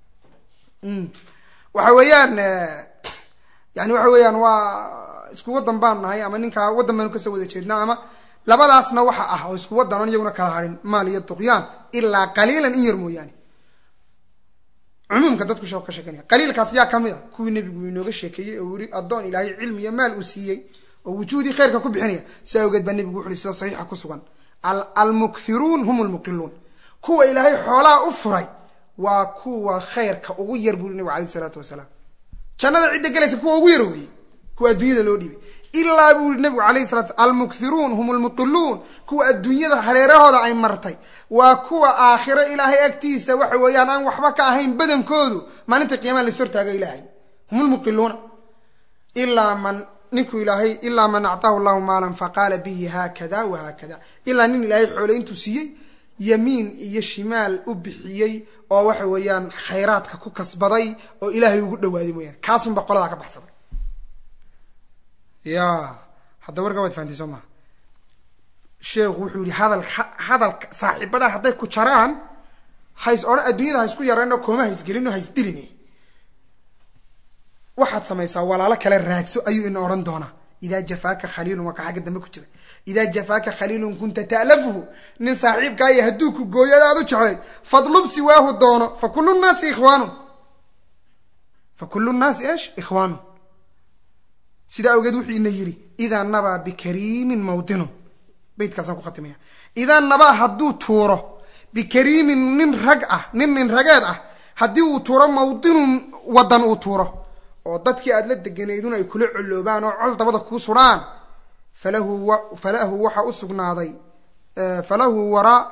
waxa weeyaan yani waxa weeyaan waa isku wadan baan nahay ama ninka wadan baan ka soo wada jeednaa ama labadaasna waxa ah oo isku wadan iyaguna kala harin maaliya duqyaan illa qaliilan in yar mooyaan umumka dadku shaqo ka shaqeynaya qaliilkaas yaa kamida kuwii nabigu inooga sheekeeyay oo wiri adoon ilaahay cilmi iyo maal u siiyay oo wujuudi khayrka ku bixinaya saawgeed baa nabigu wuxuu sida saxiixa ku sugan al mukthirun humul muqillun kuwa ilaahay xoolaa u furay waa kuwa khayrka ugu yar buu nabigu kaleey salaatu wasalaam jannada cid galaysa kuwa ugu yar weey kuwa adduunyada loo dhiibay ilaa buu nabigu kaleey salaatu al mukthirun humul muqillun kuwa adduunyada hareerahooda ay martay waa kuwa aakhira ilaahay agtiisa waxa weeyaan aan waxba ka ahayn badankoodu maalinta qiyaamaha la soo taago ilaahay humul muqillun illa man a'taahu Allahu maalan faqala bihi hakada wa hakada illa nin ilaahay xoolo intuu siiyay yamiin iyo shimaal u bixiyay oo waxa weeyaan khayraadka ku kasbaday oo ilaahay ugu dhawaaday mooyaan kaasun ba qolada ka baxsaday ya hadda warka wad faanti Soomaa sheekhu wuxuu yiri hadal saaxiibada haday ku jaraan hays oo adduunyada hays ku yaraan oo kooma hays gelino hays dilini waxaad samaysaa walaalo kale raadso ayuu in oran doona ida jafaaka khaliilun wa ka xaga dambe ku jira ida jafaaka khaliilun kunta ta'lafuhu nin saaxiibka ay haduu ku gooyadaadu jeclay fadlub siwaahu doono fa kullu an-nas ikhwanu sida awgeed wuxuu ina yiri ida naba bikariimin mawdinu beedkaas ku khatimaya ida naba haduu tuuro bikariimin nin rageed ah hadii uu tuuro mawdinu wadan uu tuuro oo dadkii aad la deganeeduna ay kula culoobaan oo col dabada ku suraan falahu waxa u sugnaaday falahu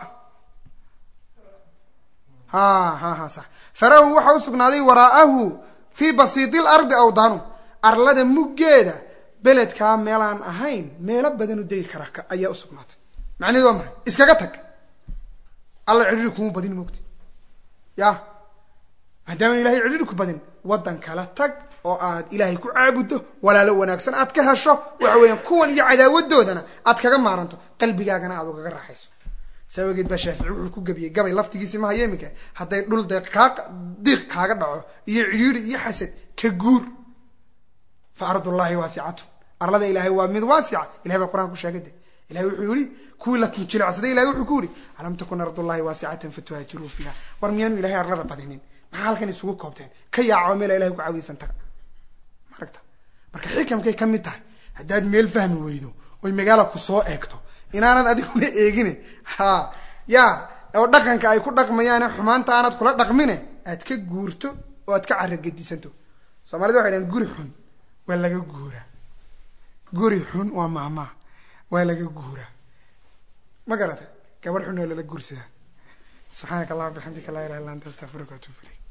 waxa u sugnaaday waraahu fi basiidil ardi aw danu arlada muggeeda beledka meelaan ahayn meelo badan u degi kara ayaa u sugnaatay macnaheedu waa maxay iskaga tag alla cidhiidhi kuma badin moogti ya maadaama ilaahay cidhiidhi ku badin wadan kala tag oo aad ilaahay ku caabudo walaalo wanaagsan aad ka hesho waxa weeyaan kuwan iyo cadaawadoodana aad kaga maaranto qalbigaagana aad uga raaxayso sawageed ba Shaafici wuxuu ku gabiyay gabay laftigiisa ma hayeemika haday dhul diiq kaaga dhaco iyo cidhiidhi iyo xasad ka guur fa ardullahi wasi'atu arlada ilaahay waa mid wasi'a ilaahay baa quraanku sheegay ilaahay wuxuu yiri kuwi la tinjilacsaday ilaahay wuxuu ku yiri alam takun ardullahi wasi'atan fatuhajiru fiha war miyanu ilaahay arlada badinin maxaa halkan isugu koobteen ka yaaco meel ilaahay ku caawisan taga marka xikamkay kamid tahay hadaad meel fahmi weydo oo magaala ku soo eegto inaanad adiguna eegine oo dhaqanka ay ku dhaqmayaan xumaanta aanad kula dhaqmine aad ka guurto oo aad ka caragadisanto Soomaalidu waxay leeyihiin guri xun waa laga guura guri xun waa maama waa laga guura ma garata gabar xun oo la guursada subhanaka allah bihamdika la ilaha illa anta astaghfiruka wa atubu ilayk